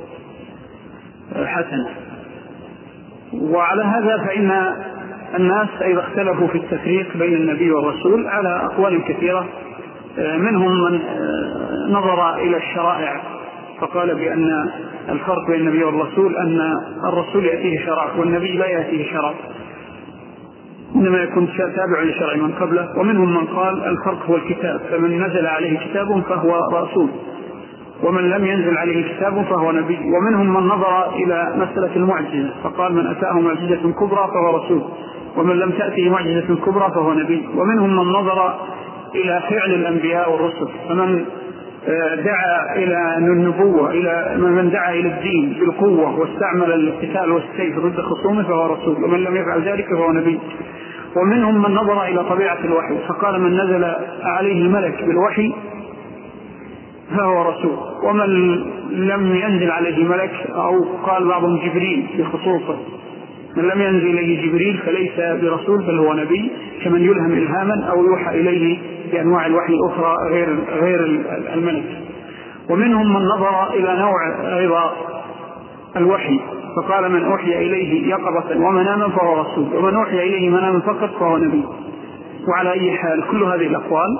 حسنة. وعلى هذا فإن الناس أيضا اختلفوا في التفريق بين النبي والرسول على أقوال كثيرة، منهم من نظر إلى الشرائع فقال بأن الفرق بين النبي والرسول أن الرسول يأتيه شرع والنبي لا يأتيه شرع، إنما يكون تابع لشرع من قبله. ومنهم من قال الفرق هو الكتاب، فمن نزل عليه كتاب فهو رسول، ومن لم ينزل عليه كتاب فهو نبي. ومنهم من نظر إلى مسألة المعجزة فقال من أتاه معجزة كبرى فهو رسول، ومن لم تأته معجزة كبرى فهو نبي. ومنهم من نظر إلى فعل الأنبياء والرسل، فمن دعا إلى النبوة، إلى من دعا إلى الدين بالقوة واستعمل القتال والسيف ضد خصومه فهو رسول، ومن لم يفعل ذلك فهو نبي. ومنهم من نظر إلى طبيعة الوحي فقال من نزل عليه ملك بالوحي فهو رسول، ومن لم ينزل عليه ملك، أو قال بعضهم جبريل بخصوصه، من لم ينزل إليه جبريل فليس برسول بل هو نبي، كمن يلهم إلهاما أو يوحى إليه بأنواع الوحي الأخرى غير غير الملك. ومنهم من نظر إلى نوع أيضا الوحي فقال من أوحي إليه يقظة ومناما فهو رسول، ومن أوحي إليه مناما فقط فهو نبي. وعلى أي حال كل هذه الأقوال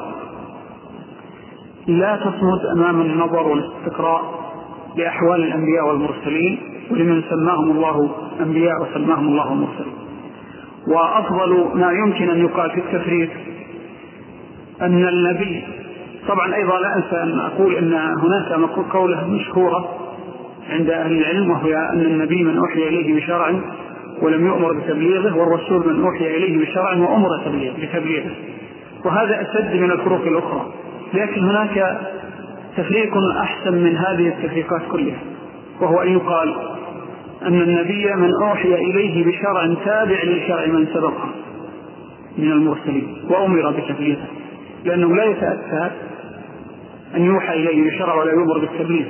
لا تصمد أمام النظر والاستقراء لأحوال الأنبياء والمرسلين ولمن سماهم الله أنبياء وسماهم الله مرسلين. وأفضل ما يمكن أن يقال في التفريق أن النبي، طبعا أيضا لا أنسى أن أقول أن هناك قولة مشهورة عند أهل العلم، وهي أن النبي من أوحي إليه بشرع ولم يؤمر بتبليغه، والرسول من أوحي إليه بشرع وأمر بتبليغه، وهذا أشد من الفروق الأخرى. لكن هناك تفريق أحسن من هذه التفريقات كلها، وهو أن يقال أن النبي من أوحي إليه بشرع تابع لشرع من سبقه من المرسلين وأمر بتبليغه، لأنه لا يتأتى أن يوحى إليه بشرع ولا يؤمر بالتبليغ،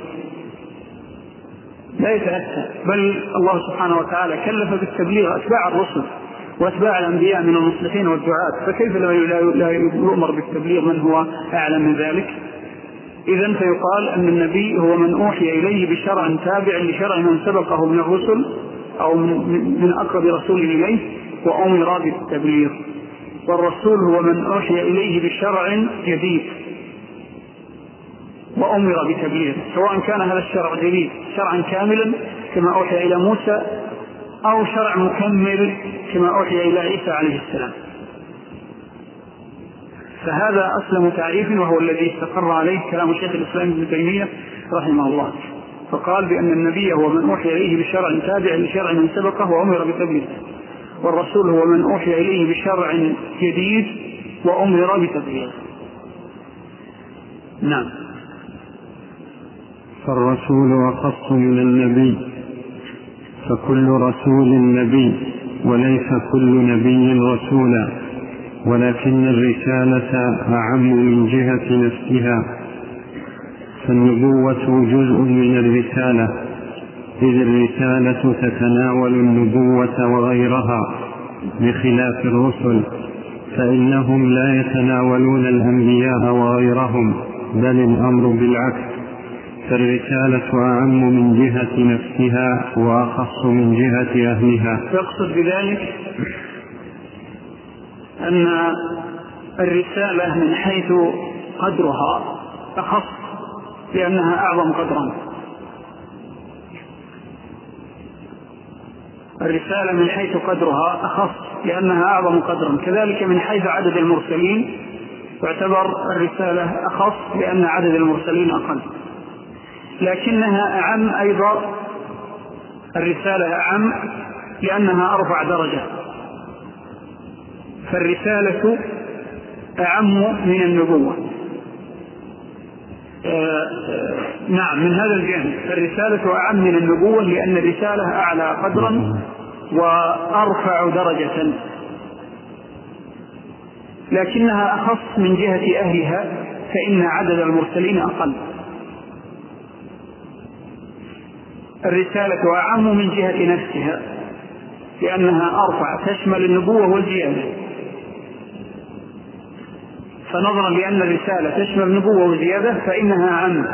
لا يتأتى، بل الله سبحانه وتعالى كلف بالتبليغ أتباع الرسل وأتباع الأنبياء من المصلحين والدعاة، فكيف لا يؤمر بالتبليغ من هو أعلم من ذلك؟ إذن فيقال أن النبي هو من أوحي إليه بشرع تابع لشرع من سبقه من الرسل أو من أقرب رسول إليه وأمر بالتبليغ، والرسول هو من أوحي إليه بشرع جديد وأمر بتبليغ، سواء كان هذا الشرع جديد شرعا كاملا كما أوحي إلى موسى، أو شرع مكمل كما أوحي إلى عيسى عليه السلام. فهذا أسلم تعريف، وهو الذي استقر عليه كلام الشيخ الإسلام ابن تيمية رحمه الله، فقال بأن النبي هو من أوحي إليه بشرع تابع لشرع من سبقه وأمر بتبليغه، والرسول هو من أوحي إليه بشرع جديد وأمر بتبليغه. نعم. فالرسول أخص من النبي، فكل رسول نبي وليس كل نبي رسولا، ولكن الرسالة أعم من جهة نفسها، فالنبوة جزء من الرسالة، إذ الرسالة تتناول النبوة وغيرها بخلاف الرسل، فإنهم لا يتناولون الأنبياء وغيرهم، بل الأمر بالعكس، فالرسالة أعم من جهة نفسها وأخص من جهة أهلها. يقصد بذلك أن الرسالة من حيث قدرها أخص لأنها أعظم قدرا، الرسالة من حيث قدرها أخص لأنها أعظم قدرا، كذلك من حيث عدد المرسلين تعتبر الرسالة أخص لأن عدد المرسلين أقل، لكنها أعم أيضا، الرسالة أعم لأنها أرفع درجة، فالرسالة أعم من النبوة. آه نعم، من هذا الجانب الرسالة أعم من النبوة، لأن الرسالة أعلى قدرا وأرفع درجة، لكنها أخص من جهة أهلها، فإن عدد المرسلين أقل. الرسالة أعم من جهة نفسها لأنها أرفع، تشمل النبوة والزيادة، فنظرا لأن الرسالة تشمل النبوة والزيادة فإنها أعم،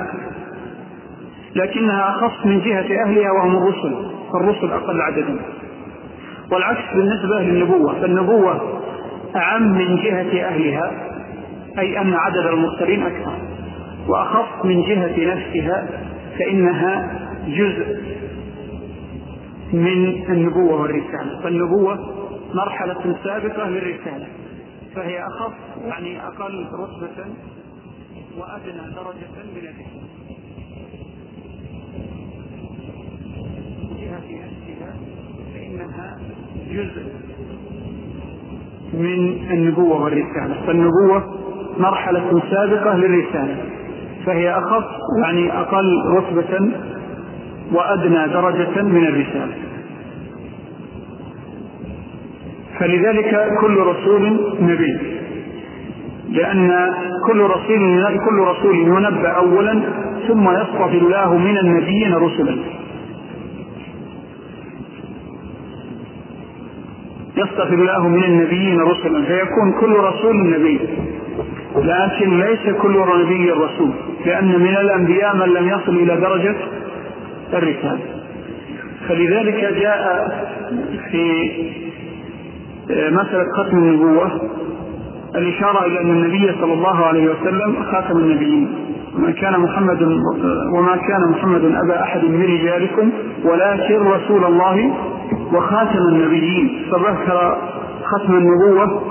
لكنها أخص من جهة أهلها وهم الرسل، فالرسل أقل عددا، والعكس بالنسبة للنبوة، فالنبوة أعم من جهة أهلها، أي أن عدد المرسلين أكثر، وأخص من جهة نفسها فإنها جزء من النبوة والرسالة. فالنبوة مرحلة سابقة للرسالة، فهي أخف يعني أقل رتبة وأدنى درجة من الرسالة. جهة نفسها فإنها جزء من النبوة والرسالة. فالنبوة مرحلة سابقة للرسالة، فهي أخف يعني أقل رتبة وأدنى درجة من الرسالة. فلذلك كل رسول نبي، لأن كل رسول كل رسول ينبأ أولا ثم يصطفي الله من النبيين رسلا، يصطفي الله من النبيين رسلا، فيكون كل رسول نبي، لكن ليس كل نبي رسول، لأن من الأنبياء من لم يصل إلى درجة الرسالة. فلذلك جاء في مسألة ختم النبوة الإشارة إلى أن النبي صلى الله عليه وسلم خاتم النبيين، وما كان محمد وما كان محمد أبا أحد من رجالكم ولكن رسول الله وخاتم النبيين. فذكر ختم النبوة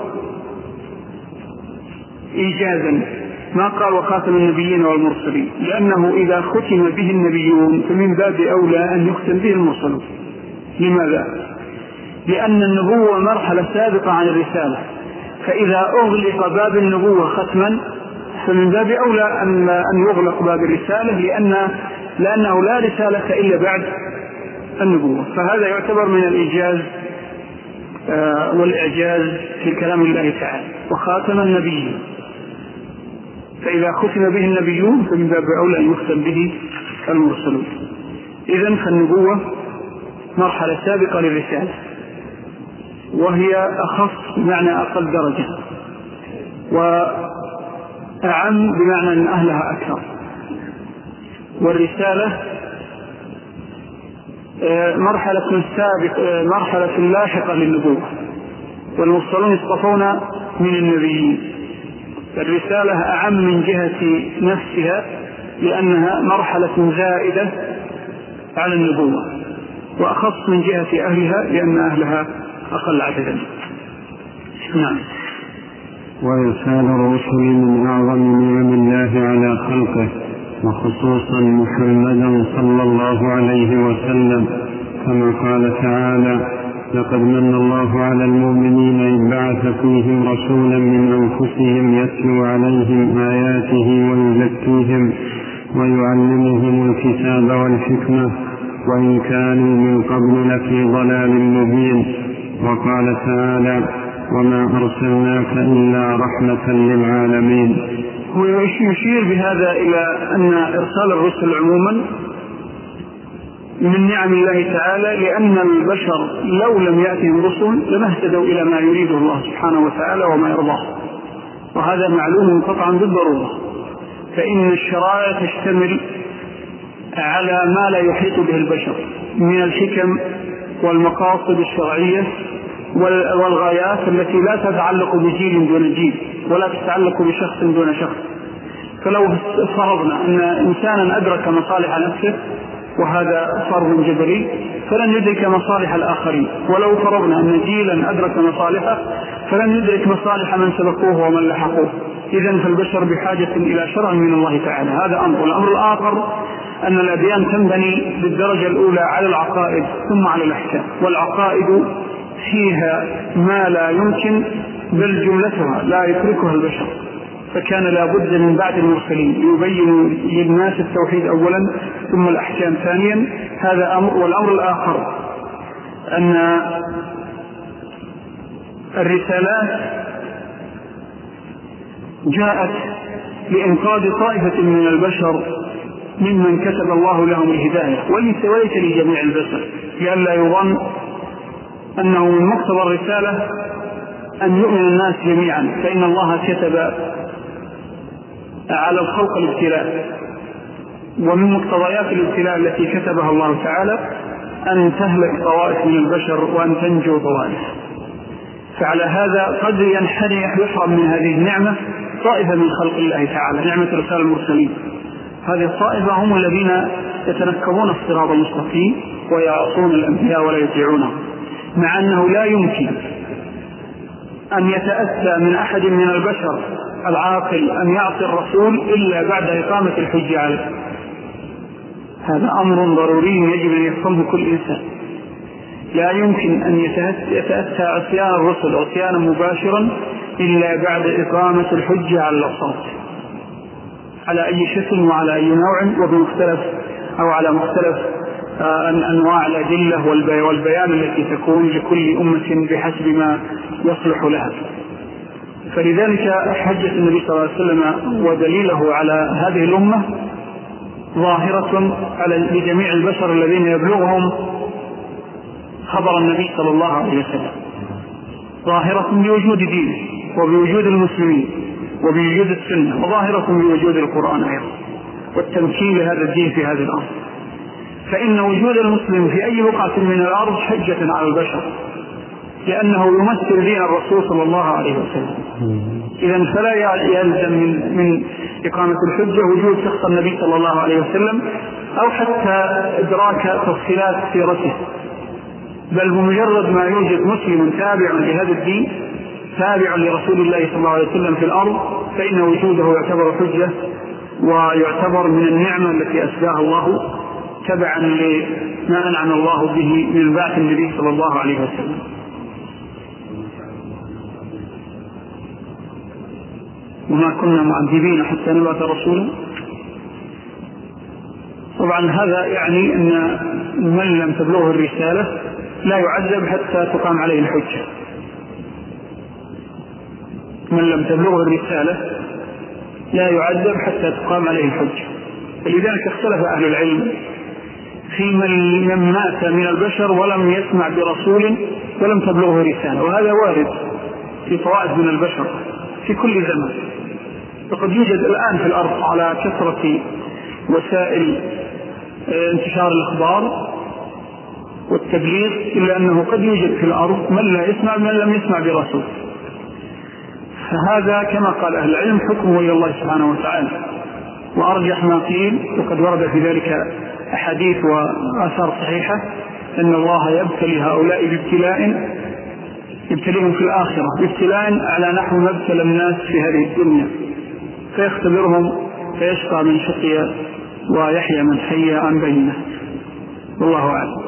إيجازا، ما قال وخاتم النبيين والمرسلين، لأنه إذا ختم به النبيون فمن باب أولى أن يختم به المرسلون. لماذا؟ لأن النبوة مرحلة سابقة عن الرسالة، فإذا أغلق باب النبوة ختما فمن باب أولى أن يغلق باب الرسالة، لأن لأنه لا رسالة إلا بعد النبوة. فهذا يعتبر من الإيجاز والإعجاز في كلام الله تعالى، وخاتم النبيين. فإذا ختم به النبيون فمن باب أولى أن يختم به المرسلون. إذن فالنبوة مرحلة سابقة للرسالة، وهي أخف بمعنى أقل درجة، وأعم بمعنى أن أهلها أكثر. والرسالة مرحلة سابقة مرحلة لاحقة للنبوة، والمرسلون يصطفون من النبيين. الرسالة أعم من جهة نفسها لأنها مرحلة زائدة على النبوة، وأخص من جهة أهلها لأن أهلها أقل عددا. نعم. وإرسال الرسل من أعظم نعم الله على خلقه، وخصوصا محمدا صلى الله عليه وسلم، كما قال تعالى: لقد من الله على المؤمنين إذ بعث فيهم رسولا من أنفسهم يتلو عليهم آياته ويزكيهم ويعلمهم الكتاب والحكمة وإن كانوا من قبل لفي ضلال مبين. وقال تعالى: وما أرسلناك إلا رحمة للعالمين. هو يشير بهذا إلى أن إرسال الرسل عموما من نعم الله تعالى، لأن البشر لو لم يأتهم رسل لما اهتدوا إلى ما يريده الله سبحانه وتعالى وما يرضاه، وهذا معلوم قطعا بالضرورة. فإن الشرائع تشتمل على ما لا يحيط به البشر من الحكم والمقاصد الشرعية والغايات التي لا تتعلق بجيل دون جيل ولا تتعلق بشخص دون شخص. فلو فرضنا أن إنسانا أدرك مصالح نفسه، وهذا فرض جبري، فلن يدرك مصالح الآخرين. ولو فرضنا أن جيلا أدرك مصالحه فلن يدرك مصالح من سبقوه ومن لحقوه. إذن فالبشر بحاجة إلى شرع من الله تعالى، هذا أمر. والأمر الآخر أن الأديان تنبني بالدرجة الأولى على العقائد ثم على الأحكام، والعقائد فيها ما لا يمكن بل جملتها لا يتركها البشر، فكان لابد من بعد المرسلين يبينوا للناس التوحيد أولا ثم الأحكام ثانيا. هذا أمر. والأمر الآخر أن الرسالات جاءت لإنقاذ طائفة من البشر ممن كتب الله لهم الهداية، وليس لجميع البشر، لئلا يظن أنه من مقتضى الرسالة أن يؤمن الناس جميعا، فإن الله كتب على الخلق الابتلاء، ومن مقتضيات الابتلاء التي كتبها الله تعالى أن تهلك طوائف من البشر وأن تنجو طوائف. فعلى هذا قد ينحني يحرم من هذه النعمة طائفة من خلق الله تعالى، نعمة رسالة المرسلين. هذه الطائفة هم الذين يتنكبون الصراط المستقيم ويعصون الأنبياء ولا يطيعونهم، مع أنه لا يمكن أن يتأتى من أحد من البشر العاقل أن يعصي الرسول إلا بعد إقامة الحجة عليه. هذا أمر ضروري يجب أن يفهمه كل إنسان. لا يمكن أن يتأتى عصيان الرسل عصيانا مباشرا إلا بعد إقامة الحجة على الأصوات على أي شكل وعلى أي نوع وبمختلف أو على مختلف أنواع الأدلة والبيان التي تكون لكل أمة بحسب ما يصلح لها. فلذلك حجة النبي صلى الله عليه وسلم ودليله على هذه الأمة ظاهرة على لجميع البشر الذين يبلغهم خبر النبي صلى الله عليه وسلم، ظاهرة بوجود دينه وبوجود المسلمين وبوجود السنة، وظاهرة بوجود القرآن أيضا والتمكين لهذا الدين في هذه الأرض. فإن وجود المسلم في أي بقعة من الأرض حجة على البشر، لأنه يمثل دين الرسول صلى الله عليه وسلم. إذن فلا يلزم من, من إقامة الحجة وجود شخص النبي صلى الله عليه وسلم أو حتى إدراك تفصيلات سيرته، بل بمجرد ما يوجد مسلم تابع لهذا الدين تابع لرسول الله صلى الله عليه وسلم في الأرض فإن وجوده يعتبر حجة ويعتبر من النعمة التي أسداها الله تبعا لما أنعم الله به من بعث النبي صلى الله عليه وسلم. وما كنا معذبين حتى نبعث رسولا. طبعا هذا يعني أن من لم تبلغه الرسالة لا يعذب حتى تقام عليه الحجة. من لم تبلغه الرسالة لا يعذب حتى تقام عليه الحجة. فلذلك اختلف أهل العلم في من مات من البشر ولم يسمع برسول ولم تبلغه رسالة، وهذا وارد في طوائف من البشر في كل زمان. فقد يوجد الآن في الأرض على كثرة وسائل انتشار الأخبار والتبليغ، إلا أنه قد يوجد في الأرض من لا يسمع من لم يسمع برسول. فهذا كما قال أهل العلم حكمه إلى الله سبحانه وتعالى. وأرجح ما قيل وقد ورد في ذلك أحاديث وآثار صحيحة أن الله يبتلي هؤلاء بابتلاء يبتليهم في الآخرة بابتلاء على نحو ما ابتلى الناس في هذه الدنيا، فيختبرهم فيشقى من شقي ويحيى من حي عن بينه. والله أعلم.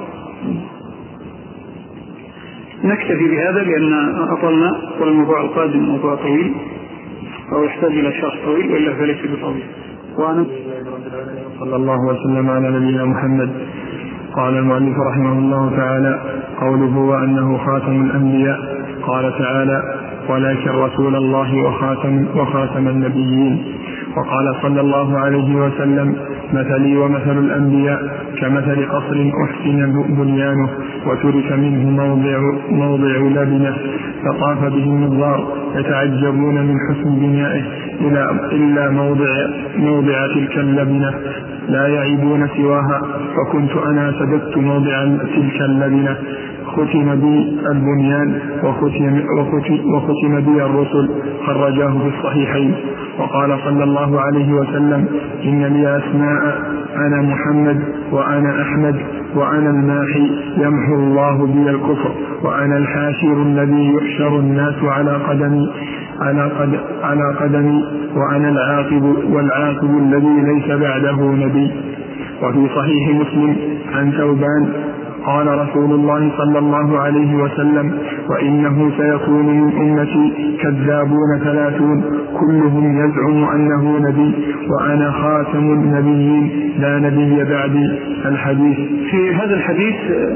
نكتفي بهذا لأن أطلنا، والموضوع القادم موضوع طويل أو يحتاج إلى شرح طويل وإلا فليس بطويل. وأنا صلى الله وسلم على نبينا محمد. قال المؤلف رحمه الله تعالى: قوله وأنه خاتم الأنبياء. قال تعالى: ولكن رسول الله وخاتم, وخاتم النبيين. وقال صلى الله عليه وسلم: مثلي ومثل الأنبياء كمثل قصر أحسن بنيانه وترك منه موضع, موضع لبنة فطاف به النظار يتعجبون من حسن بنائه إلا موضع, موضع تلك اللبنة لا يعيبون سواها، فكنت أنا سددت موضع تلك اللبنة. ختم بي البنيان وختم, وختم, وختم بي الرسل. خرجاه في الصحيحين. وقال صلى الله عليه وسلم: إن لي أسماء، أنا محمد وأنا أحمد وأنا الماحي يمحو الله بي الكفر وأنا الحاشر الذي يحشر الناس على قدمي على, قد على قدمي وأنا العاقب والعاقب الذي ليس بعده نبي. وفي صحيح مسلم عن ثوبان قال رسول الله صلى الله عليه وسلم: وإنه سيكون من أمتي كذابون ثلاثون كلهم يزعم أنه نبي وأنا خاتم النبيين لا نبي بعدي. الحديث. في هذا الحديث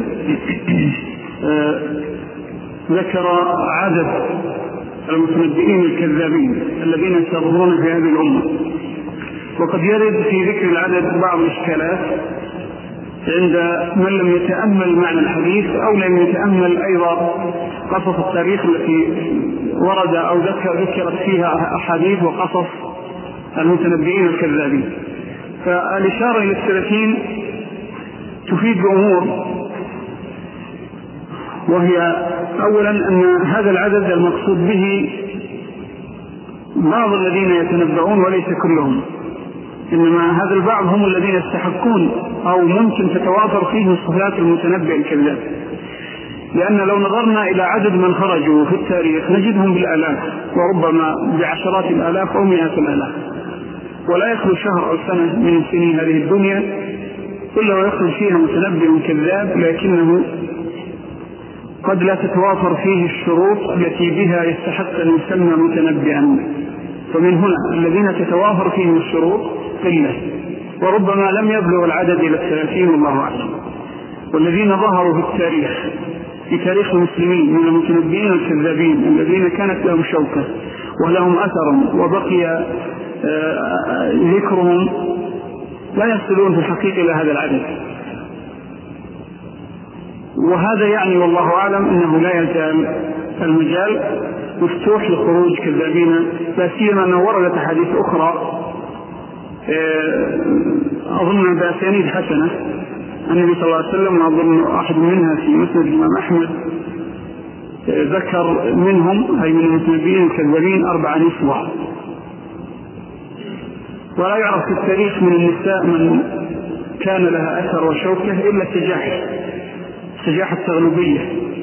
ذكر عدد المتنبئين الكذابين الذين يستظهرون في هذه الأمة، وقد يرد في ذكر العدد بعض الإشكالات عند من لم يتأمل معنى الحديث أو لم يتأمل أيضا قصص التاريخ التي ورد أو ذكرت فيها أحاديث وقصص المتنبئين الكذابين. فالإشارة إلى الثلاثين تفيد بأمور، وهي أولا أن هذا العدد المقصود به بعض الذين يتنبؤون وليس كلهم، إنما هذا البعض هم الذين يستحقون أو ممكن تتوافر فيهم صفات المتنبئ الكذاب، لأن لو نظرنا إلى عدد من خرجوا في التاريخ نجدهم بالآلاف وربما بعشرات الآلاف أو مئات الآلاف، ولا يخلو شهر أو سنة من سنين هذه الدنيا إلا ويخرج فيها متنبئ كذاب، لكنه قد لا تتوافر فيه الشروط التي بها يستحق أن يسمى متنبئا. فمن هنا الذين تتوافر فيهم الشروط قلة، وربما لم يبلغ العدد إلى الثلاثين والله أعلم. والذين ظهروا في التاريخ في تاريخ المسلمين من المتنبئين الكذابين الذين كانت لهم شوكة ولهم أثر وبقي ذكرهم لا يصلون في الحقيقة إلى هذا العدد. وهذا يعني والله أعلم أنه لا يزال المجال مفتوح لخروج كذابين، لا سيما أنه وردت أحاديث أخرى أظن بأسانيد حسنة النبي صلى الله عليه وسلم، أظن أحد منها في مسند الإمام أحمد ذكر منهم أي من المتنبئين الكذابين أربع نسوة، ولا يعرف في التاريخ من النساء من كان لها أثر وشوكة إلا سجاح سجاح التغلبية،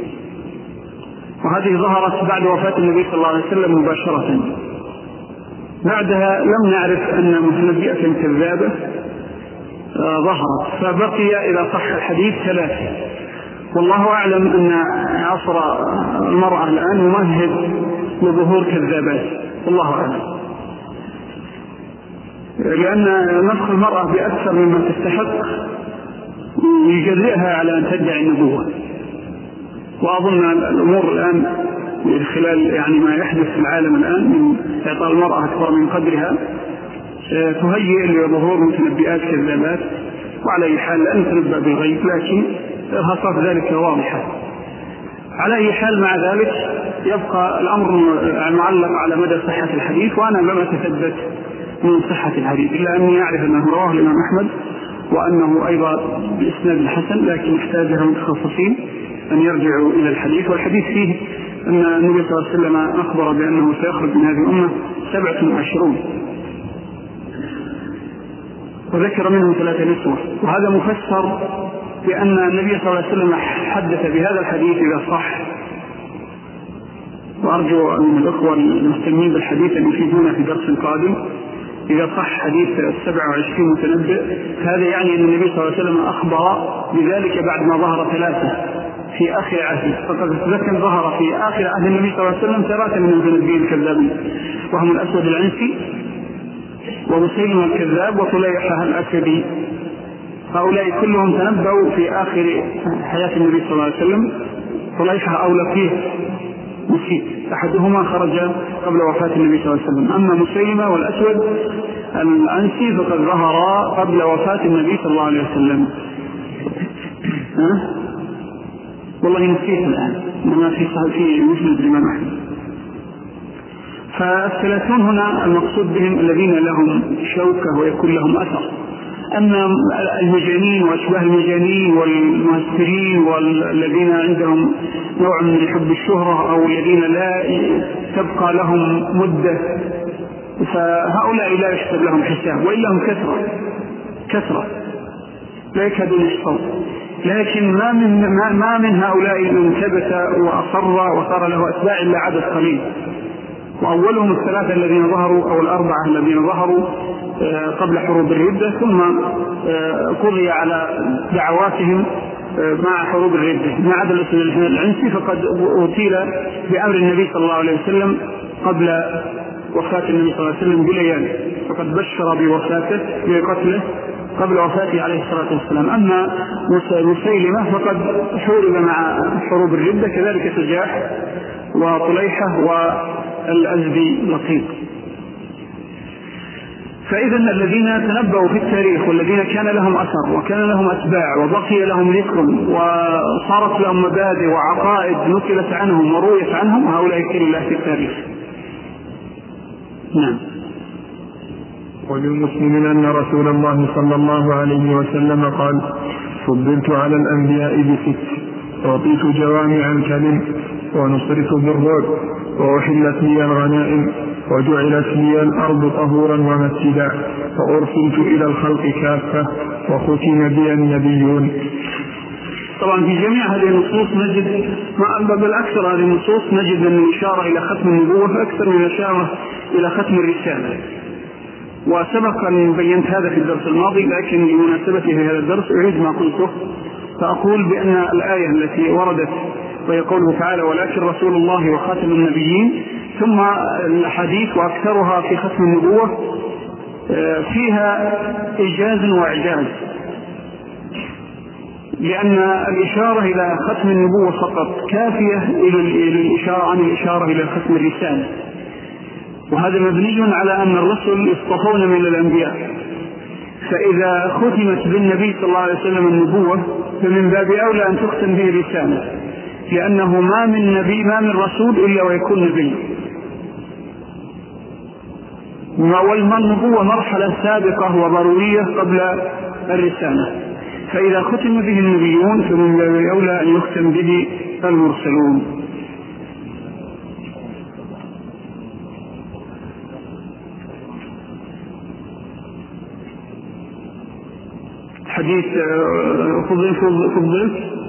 وهذه ظهرت بعد وفاة النبي صلى الله عليه وسلم مباشرة. بعدها لم نعرف أن متنبئة كذابة ظهرت، فبقي إذا صح الحديث ثلاثة. والله أعلم أن عصر المرأة الآن ممهد لظهور كذابات، والله أعلم، لأن نفخ المرأة بأكثر مما تستحق يجرئها على أن تدعي النبوة. وأظن الأمور الآن من خلال يعني ما يحدث في العالم الآن من إعطاء المرأة أكثر من قدرها تهيئ لظهور متنبئات كذابات، وعلى أي حال لا نتنبأ بالغيب، لكن إرهاصات ذلك واضحة. على أي حال مع ذلك يبقى الأمر معلق على مدى صحة الحديث، وأنا لم أتثبت من صحة الحديث إلا أني أعرف أنه رواه الإمام أحمد وأنه أيضا بإسناد الحسن، لكن احتاجها متخصصين أن يرجعوا إلى الحديث. والحديث فيه أن النبي صلى الله عليه وسلم أخبر بأنه سيخرج من هذه الأمة سبعة وعشرون وذكر منهم ثلاثة نسوة، وهذا مفسر بأن النبي صلى الله عليه وسلم حدث بهذا الحديث إذا صح. وأرجو أن الأخوة المهتمين بالحديث أن يفيدونا في درس قادم. إذا صح حديث السبع وعشرين متنبئ هذا يعني أن النبي صلى الله عليه وسلم أخبر بذلك بعد ما ظهر ثلاثة في آخر عهده، فقد ذكر ظهر في آخر عهد النبي صلى الله عليه وسلم ثلاثة من المتنبئين الكذابين، وهم الأسود العنسي ومسيلمة الكذاب وطليحة الأسدي. هؤلاء كلهم تنبؤوا في آخر حياة النبي صلى الله عليه وسلم. طليحة أو لقيه مسيء أحدهما خرج قبل وفاة النبي صلى الله عليه وسلم، أما مسيلمة والأسود العنسي فقد ظهر قبل وفاة النبي صلى الله عليه وسلم. ها؟ والله نسيت الآن ما في في مسند الإمام أحمد. فالثلاثون هنا المقصود بهم الذين لهم شوكة ويكون لهم أثر. أما المجانين وأشباه المجانين والمهسترين والذين عندهم نوع من حب الشهرة أو الذين لا تبقى لهم مدة، فهؤلاء لا يحسب لهم حساب، وإلا هم كثرة كثرة لا يكادون يحصل. لكن ما من, ما من هؤلاء من ثبت وأصر وصار له أتباع إلا عدد قليل، وأولهم الثلاثة الذين ظهروا أو الأربعة الذين ظهروا قبل حروب الردة، ثم قضي على دعواتهم مع حروب الردة. ما عدا الأسود العنسي فقد أغتيل بأمر النبي صلى الله عليه وسلم قبل وفاة النبي صلى الله عليه وسلم بليالي، فقد بشر بوفاته بقتله قبل وفاته عليه الصلاة والسلام. أما مسيلمة فقد حورب مع حروب الردة، كذلك سجاح وطليحة والأزدي لقيط. فإذا الذين تنبؤوا في التاريخ والذين كان لهم أثر وكان لهم أتباع وبقي لهم ذكر وصارت لهم مبادئ وعقائد نقلت عنهم ورويت عنهم، هؤلاء كل الله في التاريخ. نعم. وللمسلمين أن رسول الله صلى الله عليه وسلم قال: فضلت على الأنبياء بست، أعطيت جوامع الكلم، ونصرت بالرعب، وأحلت لي الغنائم، وجعلت لي الأرض طهورا ومسجدا وأرسلت إلى الخلق كافة وختم بي النبيون. طبعا في جميع هذه النصوص نجد، بل أكثر هذه النصوص نجد أن الإشارة إلى ختم النبوة أكثر من الإشارة إلى ختم الرسالة. وسبق أن بينت هذا في الدرس الماضي، لكن لمناسبته في هذا الدرس أعيد ما قلته، فأقول بأن الآية التي وردت وهي قوله تعالى ولكن رسول الله وخاتم النبيين، ثم الحديث وأكثرها في ختم النبوة فيها إيجاز وإعجاز، لأن الإشارة إلى ختم النبوة فقط كافية إلى الإشارة عن الإشارة إلى ختم الرسالة، وهذا مبني على أن الرسل يصطفون من الأنبياء، فإذا ختمت بالنبي صلى الله عليه وسلم النبوة فمن باب أولى أن تختم به الرسالة، لأنه ما من نبي ما من رسول إلا ويكون نبي، والنبوة مرحلة سابقة وضرورية قبل الرسالة، فإذا ختم به النبيون فمن باب أولى أن يختم به المرسلون. حديث فضل فضل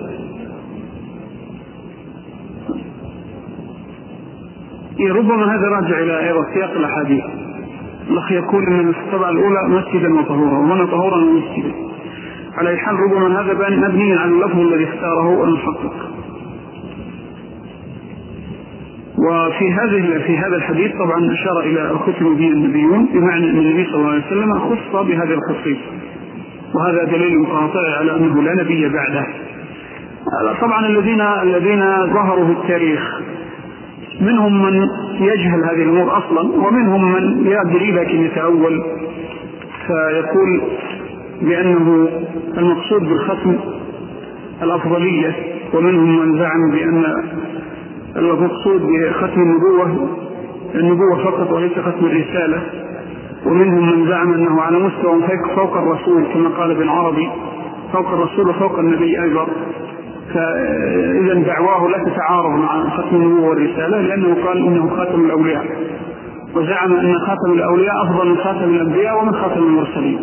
ربما هذا راجع إلى أيضا سياق الأحاديث. الأخ يقول أن الطبعة الأولى مسجدا وطهورا، وهنا طهورا ومسجدا. على حال ربما هذا مبني على اللفظ الذي اختاره المحقق. وفي هذه في هذا الحديث طبعا أشار إلى ختم به النبيون، بمعنى أن النبي صلى الله عليه وسلم خص بهذا الخصيص، وهذا دليل قاطع على أنه لا نبي بعده. طبعا الذين الذين ظهروا في التاريخ منهم من يجهل هذه الأمور أصلا، ومنهم من يدري لكن يتأول فيقول بأنه المقصود بالختم الأفضلية، ومنهم من زعم بأن المقصود بختم النبوة النبوة فقط وليس ختم الرسالة، ومنهم من زعم أنه على مستوى فوق الرسول كما قال ابن عربي، فوق الرسول وفوق النبي أيضا، فإذا دعواه لا تتعارض مع ختم النبوة والرسالة، لأنه قال إنه خاتم الأولياء، وزعم أن خاتم الأولياء أفضل من خاتم الأنبياء ومن خاتم المرسلين.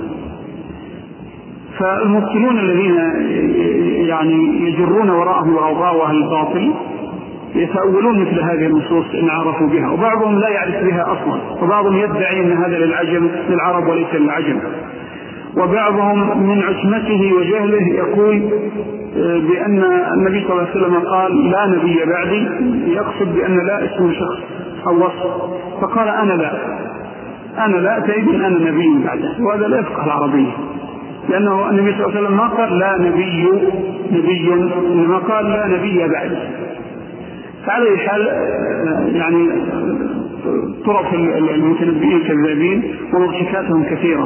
فالمبطلون الذين يعني يجرون وراءهم وأوضاع أهل الباطل يتأولون مثل هذه النصوص إن عرفوا بها، وبعضهم لا يعرف بها أصلا، وبعضهم يدعي أن هذا للعجم للعرب وليس للعجم، وبعضهم من عصمته وجهله يقول بأن النبي صلى الله عليه وسلم قال لا نبي بعدي، يقصد بأن لا اسم شخص أو وصف، فقال أنا لا أنا لا تأيد أنا نبي بعده، وهذا لا يفقه العربية، لأنه النبي صلى الله عليه وسلم ما قال لا نبي نبي إنما قال لا نبي بعدي. فعلى أي حال يعني طرف المتنبئين الكذابين ومرشكاتهم كثيرة.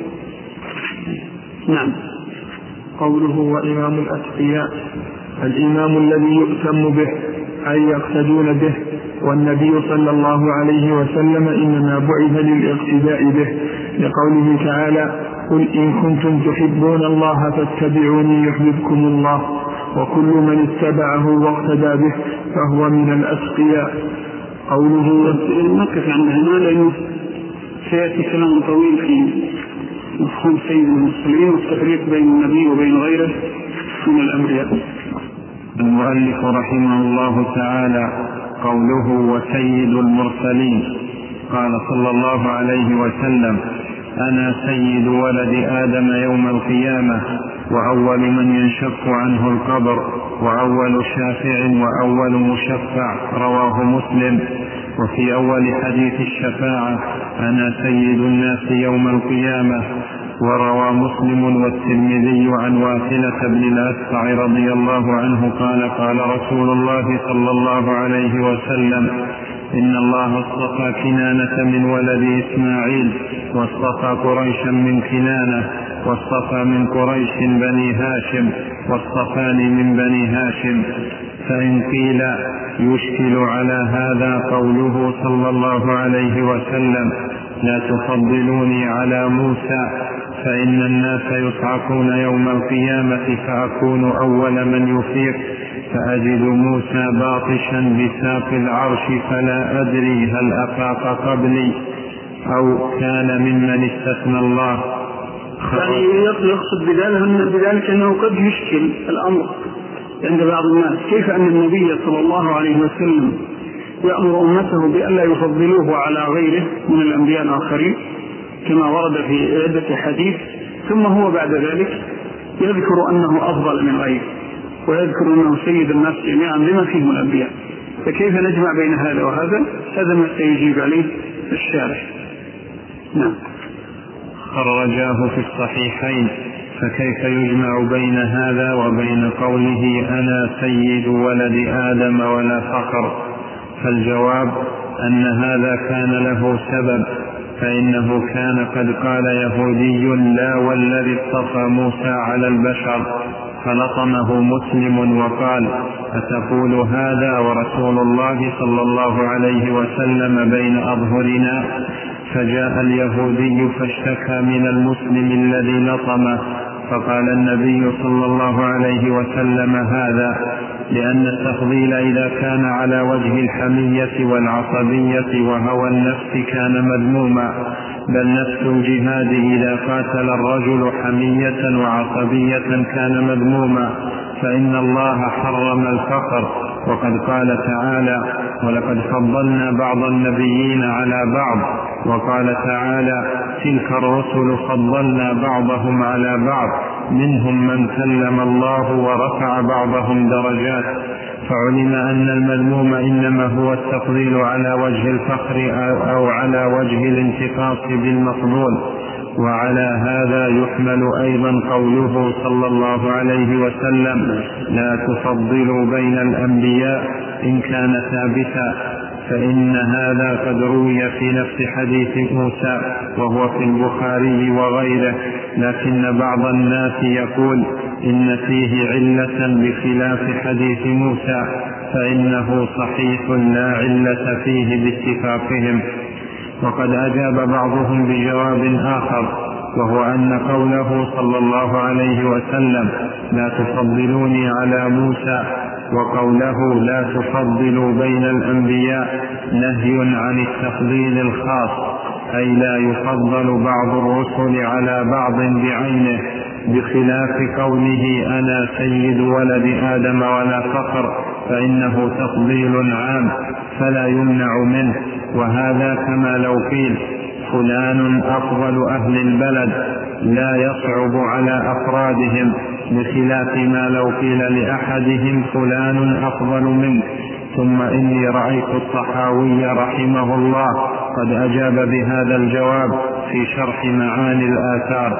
نعم. قوله وإمام الأتقياء، الإمام الذي يؤتم به أي يقتدون به، والنبي صلى الله عليه وسلم إنما بعث للاقتداء به، لقوله تعالى قل إن كنتم تحبون الله فاتبعوني يحببكم الله، وكل من اتبعه واقتدى به فهو من الأتقياء. قوله نقف عن هنا لأنه سيأتي كلام طويل في مفهوم سيد المرسلين والتفريق بين النبي وبين غيره من الأنبياء. المؤلف رحمه الله تعالى قوله وسيد المرسلين، قال صلى الله عليه وسلم أنا سيد ولد آدم يوم القيامة، وأول من ينشق عنه القبر، وأول شافع وأول مشفع، رواه مسلم. وفي أول حديث الشفاعة أنا سيد الناس يوم القيامة. وروى مسلم والترمذي عن واثلة بن الأسقع رضي الله عنه قال قال رسول الله صلى الله عليه وسلم إن الله اصطفى كنانة من ولد إسماعيل، واصطفى قريشا من كنانة، واصطفى من قريش بني هاشم، واصطفاني من بني هاشم. فإن قيل يشكل على هذا قوله صلى الله عليه وسلم لا تفضلوني على موسى، فإن الناس يصعقون يوم القيامة فأكون أول من يفيق، فأجد موسى باطشا بساق العرش فلا أدري هل أفاق قبلي أو كان ممن استثنى الله. يعني يقصد بذلك, بذلك أنه قد يشكل الأمر عند بعض الناس، كيف أن النبي صلى الله عليه وسلم يأمر أمته بألا يفضلوه على غيره من الأنبياء الآخرين كما ورد في عدة حديث، ثم هو بعد ذلك يذكر أنه أفضل من غيره ويذكر أنه سيد الناس جميعا بما فيهم الأنبياء، فكيف نجمع بين هذا وهذا؟ هذا ما سيجيب عليه الشارح. نعم. خرجاه في الصحيحين، فكيف يجمع بين هذا وبين قوله أنا سيد ولد آدم ولا فخر؟ فالجواب أن هذا كان له سبب، فإنه كان قد قال يهودي لا والذي اصطفى موسى على البشر، فلطمه مسلم وقال أتقول هذا ورسول الله صلى الله عليه وسلم بين أظهرنا؟ فجاء اليهودي فاشتكى من المسلم الذي لطمه، فقال النبي صلى الله عليه وسلم هذا لأن التفضيل إذا كان على وجه الحمية والعصبية وهوى النفس كان مذموما، بل نفس الجهاد إذا قاتل الرجل حمية وعصبية كان مذموما، فإن الله حرم الفقر، وقد قال تعالى ولقد فضلنا بعض النبيين على بعض، وقال تعالى تلك الرسل فضلنا بعضهم على بعض منهم من كلم الله ورفع بعضهم درجات، فعلم أن المذموم إنما هو التفضيل على وجه الفخر أو على وجه الانتقاص بالمفضول. وعلى هذا يحمل أيضا قوله صلى الله عليه وسلم لا تفضلوا بين الأنبياء إن كان ثابتا، فإن هذا قد روي في نفس حديث موسى وهو في البخاري وغيره، لكن بعض الناس يقول إن فيه علة بخلاف حديث موسى، فإنه صحيح لا علة فيه باتفاقهم. وقد أجاب بعضهم بجواب آخر، وهو أن قوله صلى الله عليه وسلم لا تفضلوني على موسى وقوله لا تفضلوا بين الأنبياء نهي عن التفضيل الخاص، أي لا يفضل بعض الرسل على بعض بعينه، بخلاف قوله أنا سيد ولد آدم ولا فخر، فإنه تفضيل عام فلا يمنع منه. وهذا كما لو قيل فلان أفضل أهل البلد لا يصعب على أفرادهم، بخلاف ما لو قيل لأحدهم فلان أفضل منك. ثم إني رأيت الطحاوي رحمه الله قد أجاب بهذا الجواب في شرح معاني الآثار.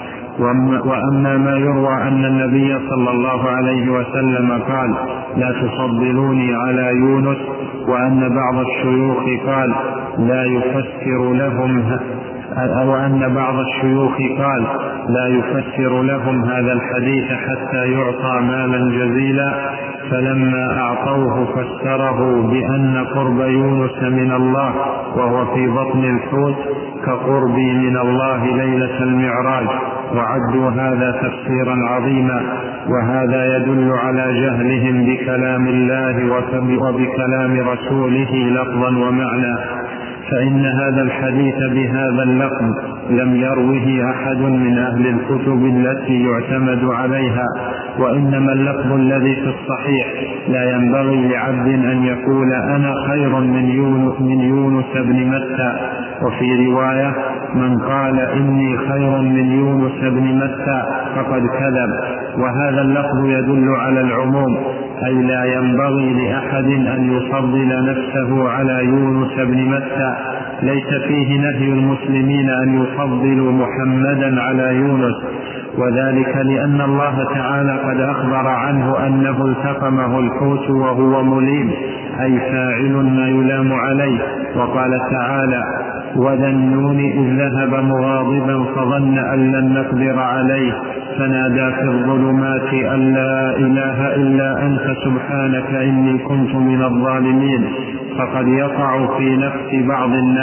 وأما ما يروى أن النبي صلى الله عليه وسلم قال لا تفضلوني على يونس، وأن بعض الشيوخ قال لا يفسر لهم أو أن بعض الشيوخ قال لا يفسر لهم هذا الحديث حتى يعطى مالا جزيلا، فلما أعطوه فسره بأن قرب يونس من الله وهو في بطن الحوت كقربي من الله ليلة المعراج، وعدوا هذا تفسيرا عظيما. وهذا يدل على جهلهم بكلام الله وبكلام رسوله لفظا ومعنى، فإن هذا الحديث بهذا اللفظ لم يروه أحد من أهل الكتب التي يعتمد عليها، وإنما اللفظ الذي في الصحيح لا ينبغي لعبد أن يقول أنا خير من يونس, من يونس بن متى، وفي رواية من قال إني خير من يونس بن متى فقد كذب. وهذا اللفظ يدل على العموم، أي لا ينبغي لأحد أن يفضل نفسه على يونس بن متى، ليس فيه نهي المسلمين أن يفضلوا محمدا على يونس، وذلك لأن الله تعالى قد أخبر عنه أنه التقمه الحوت وهو مليم، أي فاعل ما يلام عليه. وقال تعالى وذا النون إذ ذهب مغاضبا فظن أن لن نقدر عليه فنادى في الظلمات أن لا إله إلا أنت سبحانك إني كنت من الظالمين. فقد يقع في نفس بعض الناس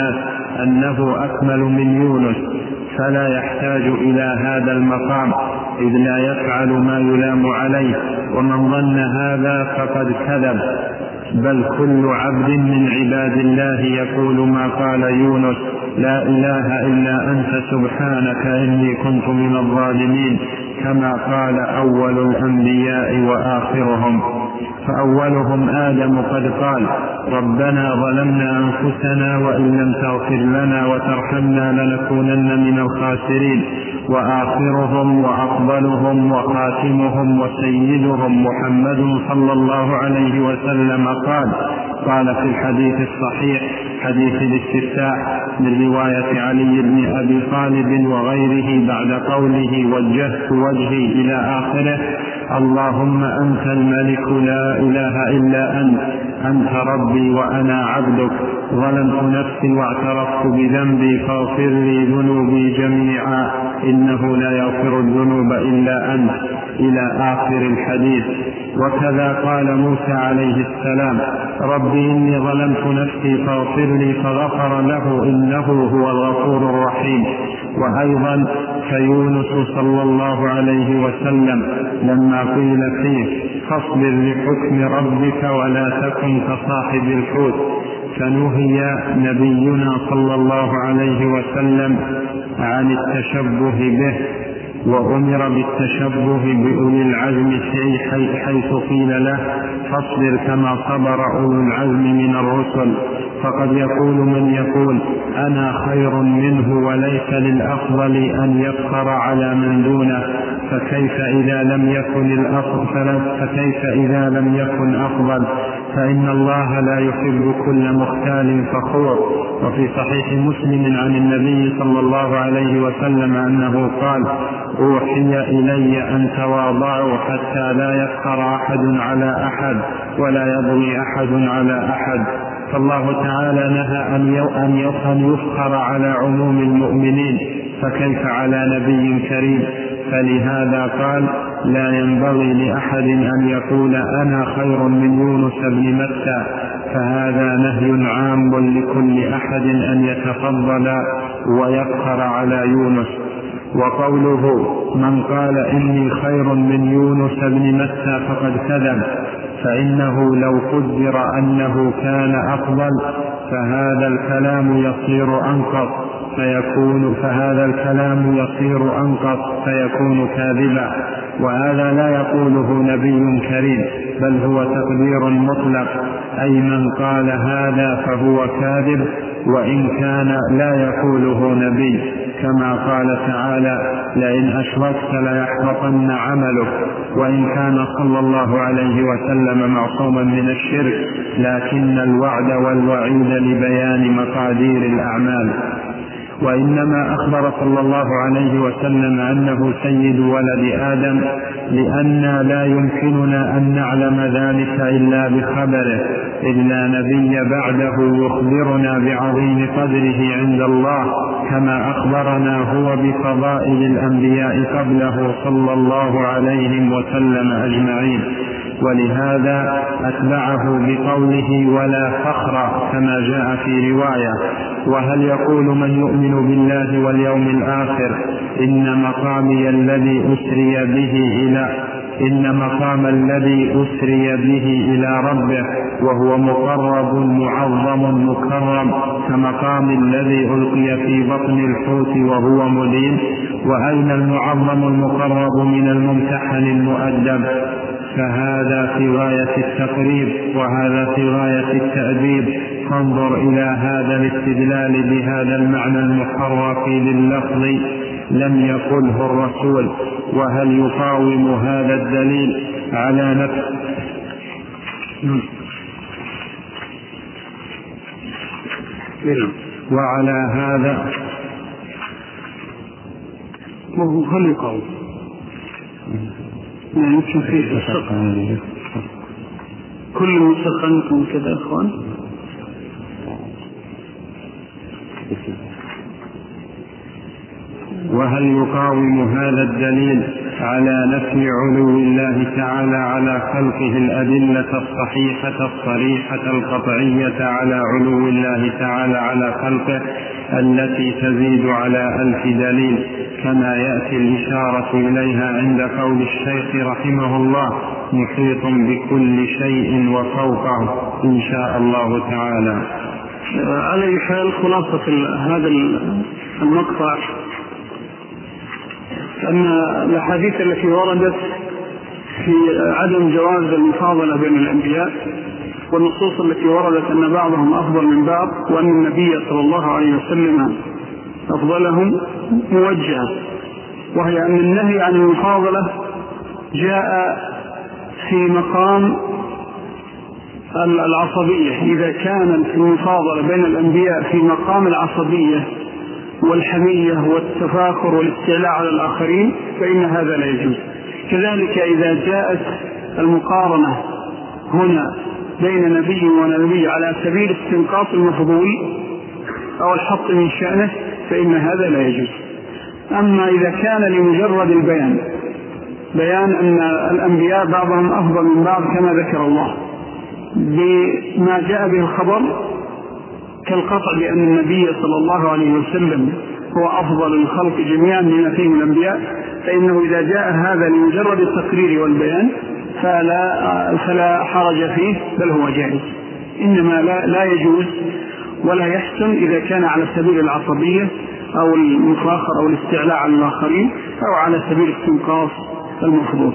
أنه أكمل من يونس، فلا يحتاج إلى هذا المقام إذ لا يفعل ما يلام عليه، ومن ظن هذا فقد كذب، بل كل عبد من عباد الله يقول ما قال يونس: لا إله إلا أنت سبحانك إني كنت من الظالمين، كما قال أول الأنبياء وآخرهم. فأولهم آدم قد قال: ربنا ظلمنا أنفسنا وإن لم تغفر لنا وترحمنا لنكونن من الخاسرين، وآخرهم وأفضلهم وخاتمهم وسيدهم محمد صلى الله عليه وسلم قال قال في الحديث الصحيح حديث الاستفتاح من رواية علي بن أبي طالب وغيره بعد قوله: وجهت وجهي إلى آخره: اللهم أنت الملك لا إله إلا أنت، أنت ربي وأنا عبدك، ظلمت نفسي واعترفت بذنبي فاغفر لي ذنوبي جميعا إنه لا يغفر الذنوب إلا أنت، إلى آخر الحديث. وكذا قال موسى عليه السلام: ربي إني ظلمت نفسي فاغفر لي، فغفر له إنه هو الغفور الرحيم. وأيضا فيونس صلى الله عليه وسلم لما قيل فيه: فاصبر لحكم ربك ولا تكن كصاحب الحوت، فنهي نبينا صلى الله عليه وسلم عن التشبه به، وأمر بالتشبه بأولي العزم حيث قيل له: فاصبر كما صبر أولو العزم من الرسل. فقد يقول من يقول: أنا خير منه وليس للأفضل أن يفخر على من دونه، فكيف إذا لم يكن الأفضل فكيف إذا لم يكن أفضل، فإن الله لا يحب كل مختال فخور. وفي صحيح مسلم عن النبي صلى الله عليه وسلم أنه قال: أوحي إلي أن تواضعوا حتى لا يفخر أحد على أحد ولا يبغي أحد على أحد. فالله تعالى نهى أن يفخر على عموم المؤمنين، فكيف على نبي كريم؟ فلهذا قال: لا ينبغي لأحد أن يقول أنا خير من يونس بن متى، فهذا نهي عام لكل أحد أن يتفضل ويفخر على يونس. وقوله: من قال إني خير من يونس بن متى فقد كذب، فإنه لو قدر أنه كان أفضل فهذا الكلام يصير أنقص فيكون فهذا الكلام يصير أنقص فيكون كاذبا، وهذا لا يقوله نبي كريم، بل هو تقدير مطلق، أي من قال هذا فهو كاذب وإن كان لا يقوله نبي، كما قال تعالى: لئن أشركت ليحبطن عملك. وإن كان صلى الله عليه وسلم معصوما من الشرك، لكن الوعد والوعيد لبيان مقادير الأعمال. وإنما أخبر صلى الله عليه وسلم أنه سيد ولد آدم لأن لا يمكننا أن نعلم ذلك إلا بخبره، إذ لا نبي بعده يخبرنا بعظيم قدره عند الله، كما أخبرنا هو بفضائل الأنبياء قبله صلى الله عليه وسلم أجمعين. ولهذا أتبعه بقوله: ولا فخر، كما جاء في رواية: وهل يقول من يؤمن بالله واليوم الآخر إن مقامي الذي أسري به إلى إن مقام الذي أسري به إلى ربه وهو مقرب معظم مكرم كمقام الذي ألقي في بطن الحوت وهو مدين؟ وأين المعظم المقرب من الممتحن المؤدب؟ فهذا في غاية التقريب وهذا في غاية التأديب. فانظر إلى هذا الاستدلال بهذا المعنى المحرف لللفظ لم يقله الرسول. وهل يقاوم هذا الدليل على نفس وعلى هذا هل يقاوم يعني يمكن فيه الصدق كل مسخنكم كذا أخوان؟ وهل يقاوم هذا الدليل على نفي علو الله تعالى على خلقه الأدلة الصحيحة الصريحة القطعية على علو الله تعالى على خلقه التي تزيد على ألف دليل، كما يأتي الإشارة إليها عند قول الشيخ رحمه الله: محيط بكل شيء وفوقه إن شاء الله تعالى. على أي حال خلاصة هذا المقطع أن الأحاديث التي وردت في عدم جواز المفاضلة بين الأنبياء، والنصوص التي وردت أن بعضهم أفضل من بعض وأن النبي صلى الله عليه وسلم أفضلهم موجهة، وهي أن النهي عن المفاضلة جاء في مقام العصبية. إذا كانت المفاضلة بين الأنبياء في مقام العصبية والحمية والتفاخر والاستعلاء على الآخرين فإن هذا لا يجوز. كذلك إذا جاءت المقارنة هنا بين نبي ونبي على سبيل استنقاص المفضول أو الحط من شأنه فإن هذا لا يجوز. أما إذا كان لمجرد البيان، بيان أن الأنبياء بعضهم أفضل من بعض كما ذكر الله بما جاء به الخبر كالقطع بأن النبي صلى الله عليه وسلم هو أفضل الخلق جميعا بما فيهم الأنبياء، فإنه إذا جاء هذا لمجرد التقرير والبيان فلا, فلا حرج فيه بل هو جائز. إنما لا, لا يجوز ولا يحسن إذا كان على سبيل العصبية أو المفاخر أو الاستعلاء على الآخرين أو على سبيل استنقاص المفضول.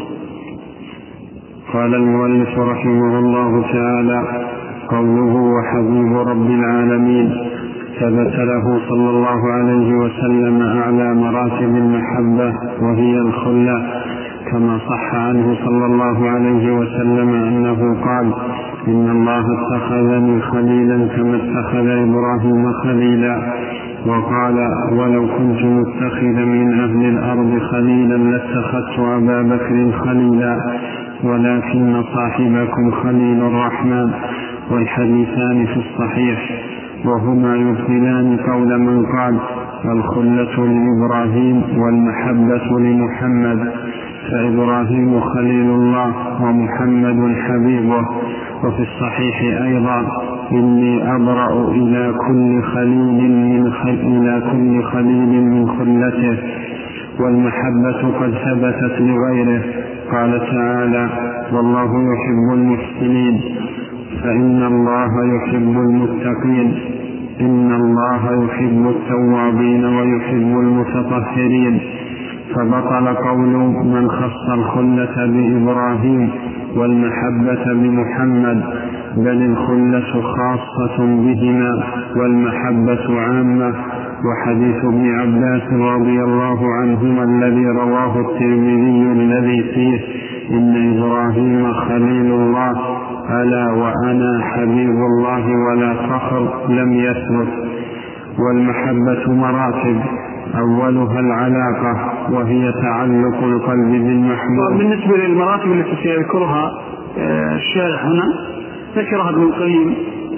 قال المؤلف رحمه الله تعالى: قوله وحبيب رب العالمين، ثبت له صلى الله عليه وسلم أعلى مراتب المحبة وهي الخلة، كما صح عنه صلى الله عليه وسلم أنه قال: إن الله اتخذني خليلا كما اتخذ إبراهيم خليلا. وقال: ولو كنت متخذا من أهل الأرض خليلا لاتخذت أبا بكر خليلا، ولكن صاحبكم خليل الرحمن. والحديثان في الصحيح، وهما يبطلان قول من قال: الخلة لإبراهيم والمحبة لمحمد، فإبراهيم خليل الله ومحمد حبيبه. وفي الصحيح أيضا: إني أبرأ إلى كل خليل من خل... إلى كل خليل من خلته. والمحبة قد ثبتت لغيره، قال تعالى: والله يحب المحسنين، فإن الله يحب المتقين، إن الله يحب التوابين ويحب المتطهرين. فبطل قول من خص الخلة بإبراهيم والمحبة بمحمد، بل الخلة خاصة بهما والمحبة عامة. وحديث ابن عباس رضي الله عنهما الذي رواه الترمذي الذي فيه: إن إبراهيم خليل الله ألا وأنا حبيب الله ولا فخر، لم يثبت. والمحبة مراتب، أولها العلاقة وهي تعلق القلب بالمحبوب. بالنسبة للمراتب التي سيذكرها الشارح هنا ذكرها ابن القيم،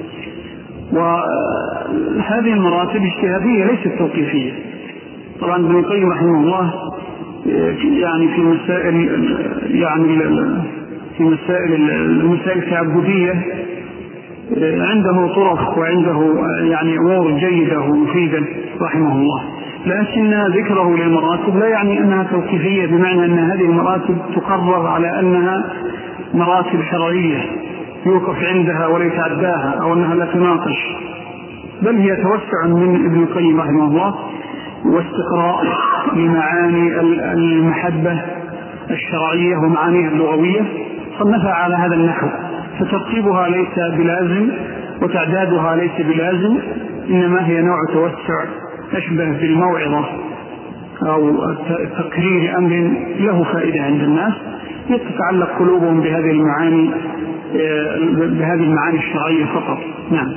وهذه المراتب اجتهادية ليست توقيفية. طبعا ابن القيم رحمه الله يعني في مسائل يعني في مسائل المسائل التعبدية عنده طرق وعنده يعني أمور جيدة ومفيدة رحمه الله، لكن ذكره للمراتب لا يعني أنها توقيفية، بمعنى أن هذه المراتب تقرر على أنها مراتب شرعية يوقف عندها ولا يتعداها أو أنها لا تناقش، بل هي توسع من ابن القيم رحمه الله واستقراء لمعاني المحبة الشرعية ومعانيها اللغوية، صنفها على هذا النحو. فترتيبها ليس بلازم وتعدادها ليس بلازم، إنما هي نوع توسع أشبه بالموعظة أو تقرير أمر له فائدة عند الناس يتتعلق قلوبهم بهذه المعاني بهذه المعاني الشرعية فقط. نعم.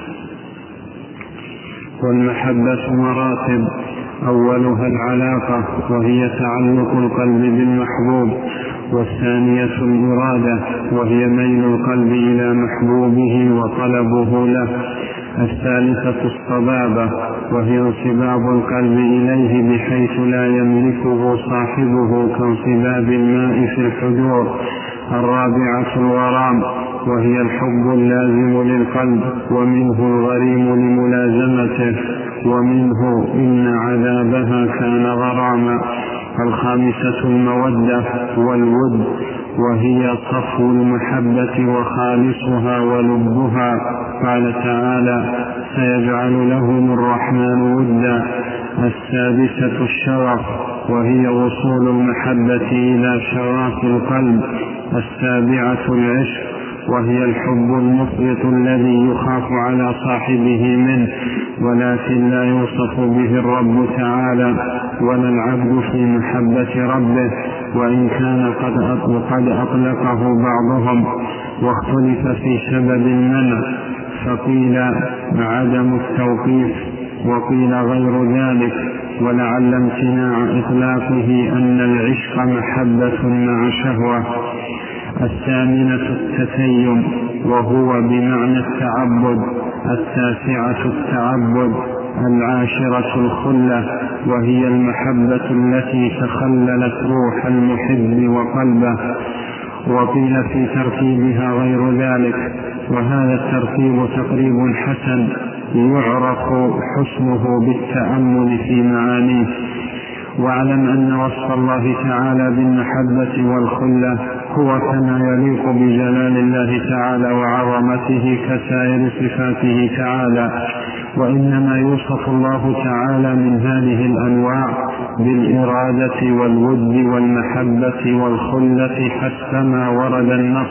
والمحبة مراتب، أولها العلاقة وهي تعلق القلب بالمحبوب، والثانية الإرادة وهي ميل القلب إلى محبوبه وطلبه له، الثالثة الصبابة وهي انصباب القلب إليه بحيث لا يملكه صاحبه كانصباب الماء في الحجور، الرابعة الغرام وهي الحب اللازم للقلب، ومنه الغريم لملازمته، ومنه إن عذابها كان غراما. الخامسة المودة والود، وهي صفو المحبة وخالصها ولبها. قال تعالى: سيجعل لهم الرحمن ودا. السادسة الشغف، وهي وصول المحبة إلى شغاف القلب. السابعة العشق، وهي الحب المفرط الذي يخاف على صاحبه منه، ولكن لا يوصف به الرب تعالى ولا العبد في محبة ربه، وإن كان قد أطلقه بعضهم. واختلف في سبب المنع، فقيل عدم التوقيف، وقيل غير ذلك، ولعل امتناع إطلاقه أن العشق محبة مع شهوة. الثامنة التتيم، وهو بمعنى التعبد. التاسعة التعبد. العاشرة الخلة، وهي المحبة التي تخللت روح المحب وقلبه، وقيل في ترتيبها غير ذلك، وهذا الترتيب تقريب حسن يعرف حسنه بالتأمل في معانيه. واعلم أن وصف الله تعالى بالمحبة والخلة هو كما يليق بجلال الله تعالى وعظمته كسائر صفاته تعالى، وإنما يوصف الله تعالى من هذه الأنواع بالإرادة والود والمحبة والخلة حسب ورد النص.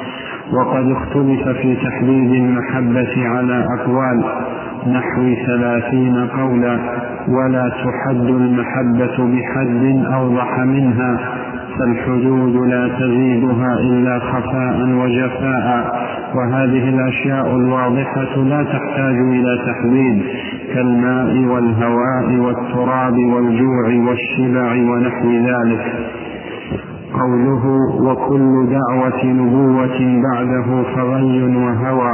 وقد اختلف في تحديد المحبة على أقوال نحو ثلاثين قولا، ولا تحد المحبة بحد أوضح منها، فالحدود لا تزيدها إلا خفاء وجفاء. وهذه الأشياء الواضحة لا تحتاج إلى تحديد، كالماء والهواء والتراب والجوع والشبع ونحو ذلك. قوله: وكل دعوة نبوة بعده فغي وهوى،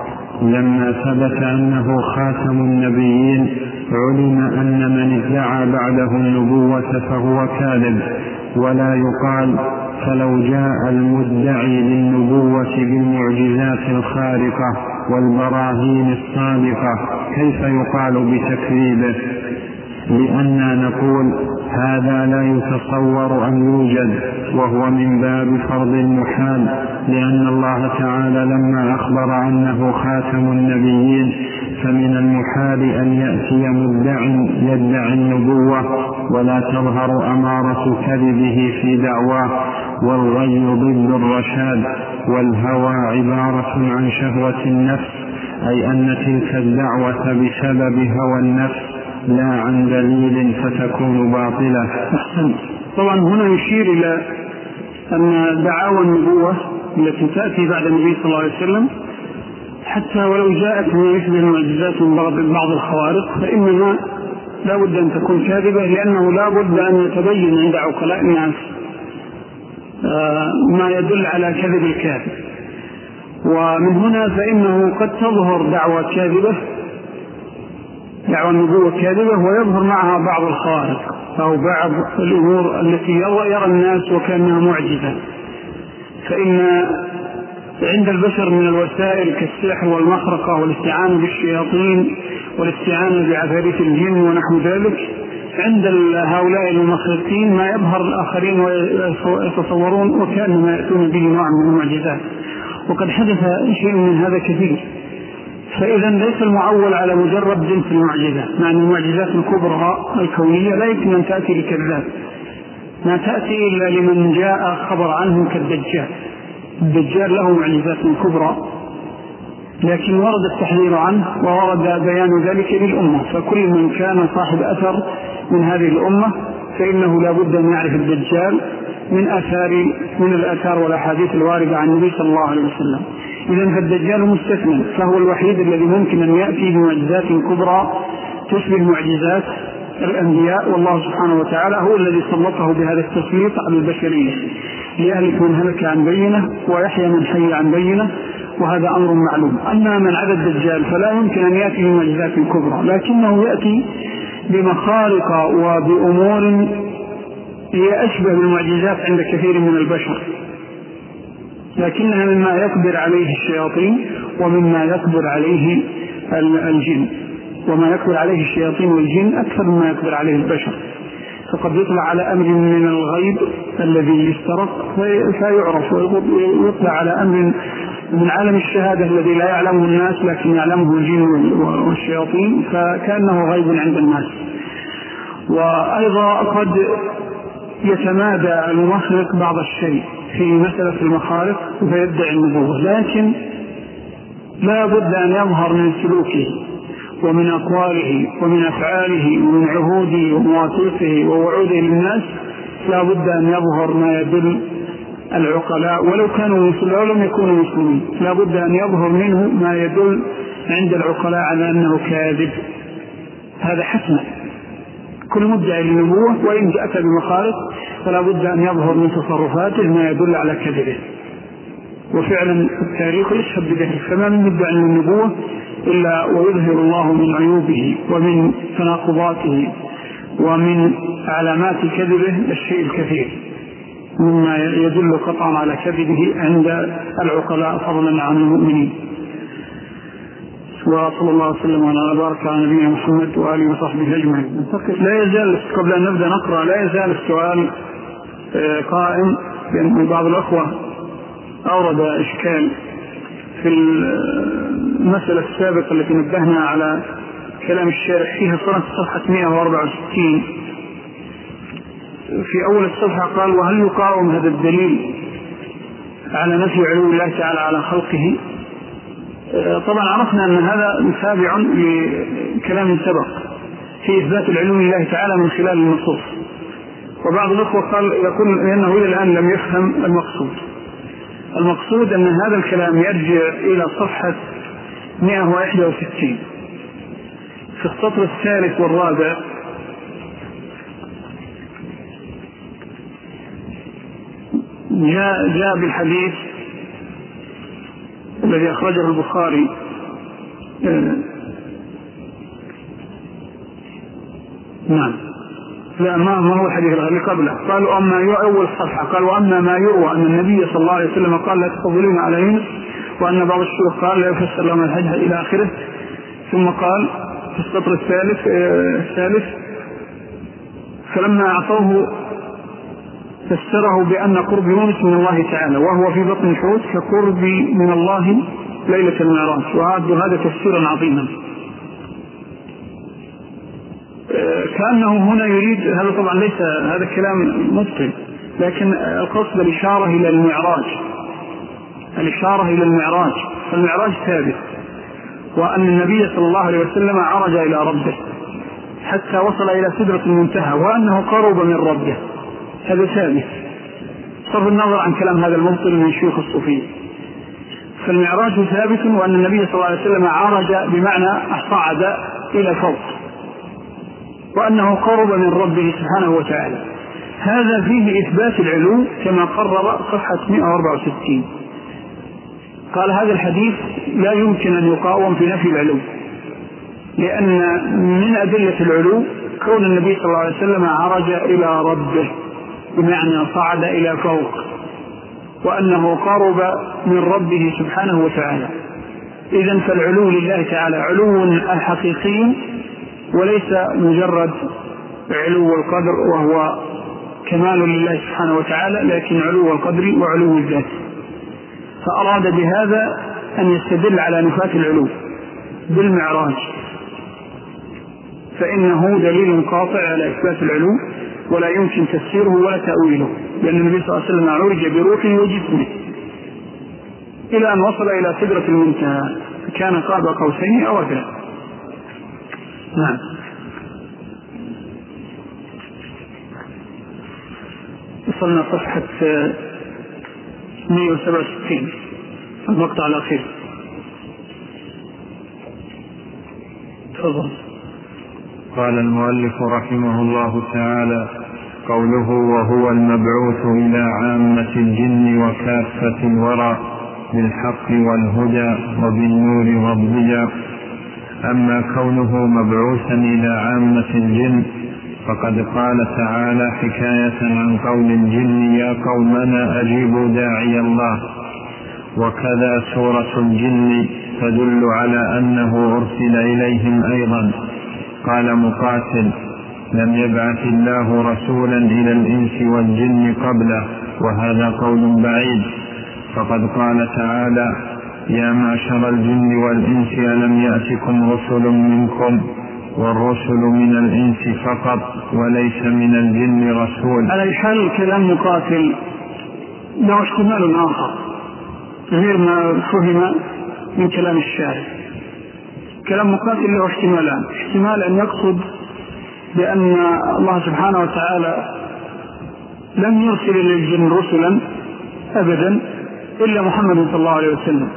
لما ثبت أنه خاتم النبيين علم أن من ادعى بعده النبوة فهو كاذب، ولا يقال فلو جاء المدعي للنبوة بالمعجزات الخارقة والبراهين الصادقة كيف يقال بتكذيبه؟ لأننا نقول هذا لا يتصور أن يوجد، وهو من باب فرض المحال، لأن الله تعالى لما أخبر أنه خاتم النبيين فمن المحال أن يأتي مدع يدعي النبوة ولا تظهر أمارة كذبه في دعواه. والغي ضد الرشاد، والهوى عبارة عن شهوة النفس، أي أن تلك الدعوة بسبب هوى النفس لا عن دليل فتكون باطلة. أحسن. طبعا هنا يشير إلى أن دعاوى النبوة التي تأتي بعد النبي صلى الله عليه وسلم حتى ولو جاءت من يشبه المعجزات من بعض الخوارق فإنها لا بد أن تكون كاذبة، لأنه لا بد أن يتبين عند عقلاء الناس ما يدل على كذب الكاذب. ومن هنا فإنه قد تظهر دعوة كاذبة، دعوة النبوة كاذبة، ويظهر معها بعض الخوارق أو بعض الأمور التي يرى الناس وكأنها معجزة. فإن عند البشر من الوسائل كالسحر والمخرقة والاستعانة بالشياطين والاستعانة بعفاريت الجن ونحو ذلك، عند هؤلاء المخرقين ما يظهر الآخرين ويتصورون وكأنما يأتون به نوع من المعجزات، وقد حدث شيء من هذا كثير. فإذا ليس المعول على مجرد جنس المعجزات، مع أن المعجزات الكبرى الكونية لا يمكن أن تأتي لكذاب، ما تأتي إلا لمن جاء خبر عنه كالدجال. الدجال له معجزات كبرى لكن ورد التحذير عنه وورد بيان ذلك للأمة، فكل من كان صاحب أثر من هذه الأمة فإنه لا بد أن يعرف الدجال من أثار من الآثار والأحاديث الواردة عن النبي صلى الله عليه وسلم. إذن فالدجال مستثنى، فهو الوحيد الذي ممكن أن يأتي بمعجزات كبرى تشبه معجزات الأنبياء، والله سبحانه وتعالى هو الذي سلطه بهذا التسليط على البشرية ليهلك من هلك عن بينه ويحيى من حي عن بينه، وهذا أمر معلوم. أما من عدا الدجال فلا يمكن أن يأتي بمعجزات كبرى، لكنه يأتي بمخارق وبأمور هي أشبه بالمعجزات عند كثير من البشر. لكنها مما يقدر عليه الشياطين ومما يقدر عليه الجن، وما يقدر عليه الشياطين والجن أكثر مما يقدر عليه البشر. فقد يطلع على أمر من الغيب الذي يسترق فيعرف، ويطلع على أمر من عالم الشهادة الذي لا يعلمه الناس لكن يعلمه الجن والشياطين، فكأنه غيب عند الناس. وأيضا قد يتمادى المخلق بعض الشيء في مسألة المخالق فيدعي النبوة، لكن لا بد أن يظهر من سلوكه ومن أقواله ومن أفعاله ومن عهوده ومواثيقه ووعوده للناس، لا بد أن يظهر ما يدل العقلاء ولو كانوا مسلمين ولو لم يكونوا مسلمين، لا بد أن يظهر منه ما يدل عند العقلاء على أنه كاذب. هذا حتما، كل مدعي للنبوة وإن جاءت بمخالف فلا بد أن يظهر من تصرفاته ما يدل على كذبه. وفعلا التاريخ يشهد بذلك، فما من مدعي للنبوة إلا ويظهر الله من عيوبه ومن تناقضاته ومن علامات كذبه الشيء الكثير مما يدل قطعا على كذبه عند العقلاء فضلا عن المؤمنين. وصلى الله وسلم وبارك على نبينا محمد وآله وصحبه أجمعين. لا يزال قبل أن نبدأ نقرأ لا يزال السؤال قائم، لأن بعض الأخوة أورد إشكال في المسألة السابقة التي نبهنا على كلام الشارح فيها، صارت صفحة مئة وأربعة وستين. في أول الصفحة قال: وهل يقاوم هذا الدليل على نفي علو الله تعالى على خلقه؟ طبعا عرفنا أن هذا تابع لكلام سبق في إثبات العلو لله تعالى من خلال النصوص. وبعض الأخوة قال يقول لأنه إلى الآن لم يفهم المقصود. المقصود أن هذا الكلام يرجع إلى صفحة مئة وواحد وستين في السطر الثالث والرابع. جاء, جاء بالحديث الذي أخرجه البخاري آه نعم لا ما هو الحديث اللي قبله. قالوا أما أول الصفحة قال: وأما ما يروى أن النبي صلى الله عليه وسلم قال: لا تفضلون على يونس، وأن بعض الشيوخ قال: لا يفسر لهم الحج إلى آخره. ثم قال في السطر الثالث آه الثالث فلما أعطوه فسره بأن قرب يونس من الله تعالى وهو في بطن الحوت كقرب من الله ليلة المعراج، وعد هذا تفسيرا عظيما. كأنه هنا يريد، هذا طبعا ليس هذا الكلام مبطل، لكن القصد الإشارة إلى المعراج، الإشارة إلى المعراج. فالمعراج ثابت، وأن النبي صلى الله عليه وسلم عرج إلى ربه حتى وصل إلى سدرة المنتهى، وأنه قرب من ربه، هذا ثابت صرف النظر عن كلام هذا المبطل من شيوخ الصوفية. فالمعراج ثابت، وأن النبي صلى الله عليه وسلم عرج بمعنى صعد إلى فوق، وأنه قرب من ربه سبحانه وتعالى. هذا فيه إثبات العلو كما قرر صفحة مئة وأربعة وستين. قال: هذا الحديث لا يمكن أن يقاوم في نفي العلو، لأن من أدلة العلو كون النبي صلى الله عليه وسلم عرج إلى ربه بمعنى صعد إلى فوق، وأنه قرب من ربه سبحانه وتعالى. إذن فالعلو لله تعالى علو حقيقي وليس مجرد علو القدر وهو كمال لله سبحانه وتعالى، لكن علو القدر وعلو الذات. فأراد بهذا أن يستدل على نفاة العلو بالمعراج، فإنه دليل قاطع على إثبات العلو ولا يمكن تفسيره ولا تأويله، لأن النبي صلى الله عليه وسلم عرج بروحه وجسمه إلى أن وصل إلى سدرة المنتهى، كان قاب قوسين أو أدنى. نعم. وصلنا صفحة مئة وسبعة وستين المقطع الأخير. تفضل. قال المؤلف رحمه الله تعالى: قوله: وهو المبعوث إلى عامة الجن وكافة الورى بالحق والهدى وبالنور والضياء. أما كونه مبعوثا إلى عامة الجن فقد قال تعالى حكاية عن قول الجن: يا قومنا أجيبوا داعي الله وكذا سورة الجن تدل على أنه أرسل إليهم أيضا. قال مقاتل: لم يبعث الله رسولا إلى الإنس والجن قبله، وهذا قول بعيد، فقد قال تعالى: يا معشر الجن والإنس ألم يأتكم رسل منكم، والرسل من الإنس فقط وليس من الجن رسول. على الحال كلام مقاتل له اشتمال آخر غير ما فهم من كلام الشارع. كلام مقاتل له احتمالان: احتمال أن يقصد بأن الله سبحانه وتعالى لم يرسل للجن رسلا أبدا إلا محمد صلى الله عليه وسلم.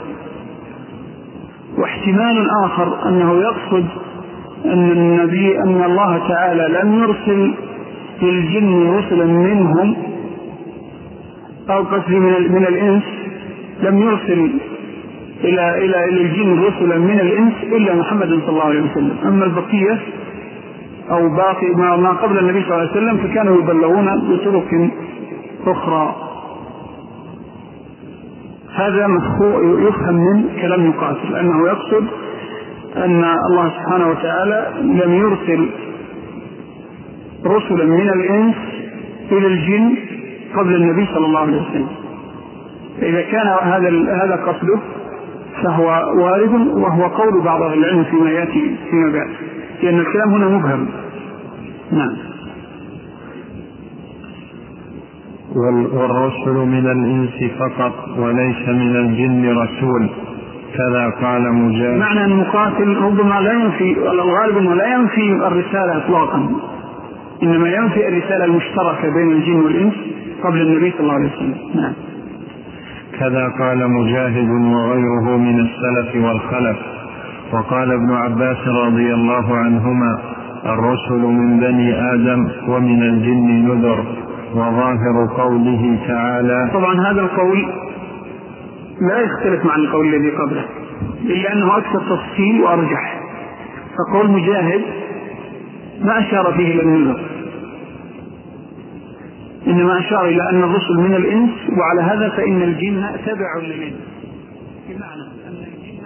واحتمال آخر أنه يقصد أن النبي أن الله تعالى لم يرسل للجن رسلا منهم، أو قصد من, من الإنس لم يرسل إلى, إلى, إلى الجن رسلا من الإنس إلا محمد صلى الله عليه وسلم. أما البقية أو باقي ما قبل النبي صلى الله عليه وسلم فكانوا يبلغون بطرق أخرى. هذا يفهم من كلام مقاتل أنه يقصد أن الله سبحانه وتعالى لم يرسل رسلا من الإنس إلى الجن قبل النبي صلى الله عليه وسلم. إذا كان هذا هذا قصده فهو وارد، وهو قول بعض أهل العلم فيما يأتي فيما بعد، لأن الكلام هنا مبهم. نعم. والرسل من الإنس فقط وليس من الجن رسول، كذا قال مجاهد. معنى أن المقاتل ربما لا ينفي، الغالب أنه لا ينفي الرسالة إطلاقا، إنما ينفي الرسالة المشتركة بين الجن والإنس قبل النبي صلى الله عليه وسلم. نعم. كذا قال مجاهد وغيره من السلف والخلف. وقال ابن عباس رضي الله عنهما: الرسل من بني آدم ومن الجن نذر. وظاهر قوله تعالى. طبعا هذا القول لا يختلف مع القول الذي قبله، إلا أنه أكثر تفصيل وأرجح. فقول مجاهد ما أشار فيه إلى النذر، إنما أشار إلى أن الرسل من الإنس، وعلى هذا فإن الجن تبع للإنس، بمعنى أن الجن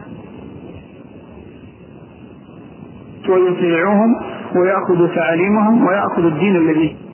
ويطيعوهم ويأخذ تعاليمهم ويأخذ الدين الذي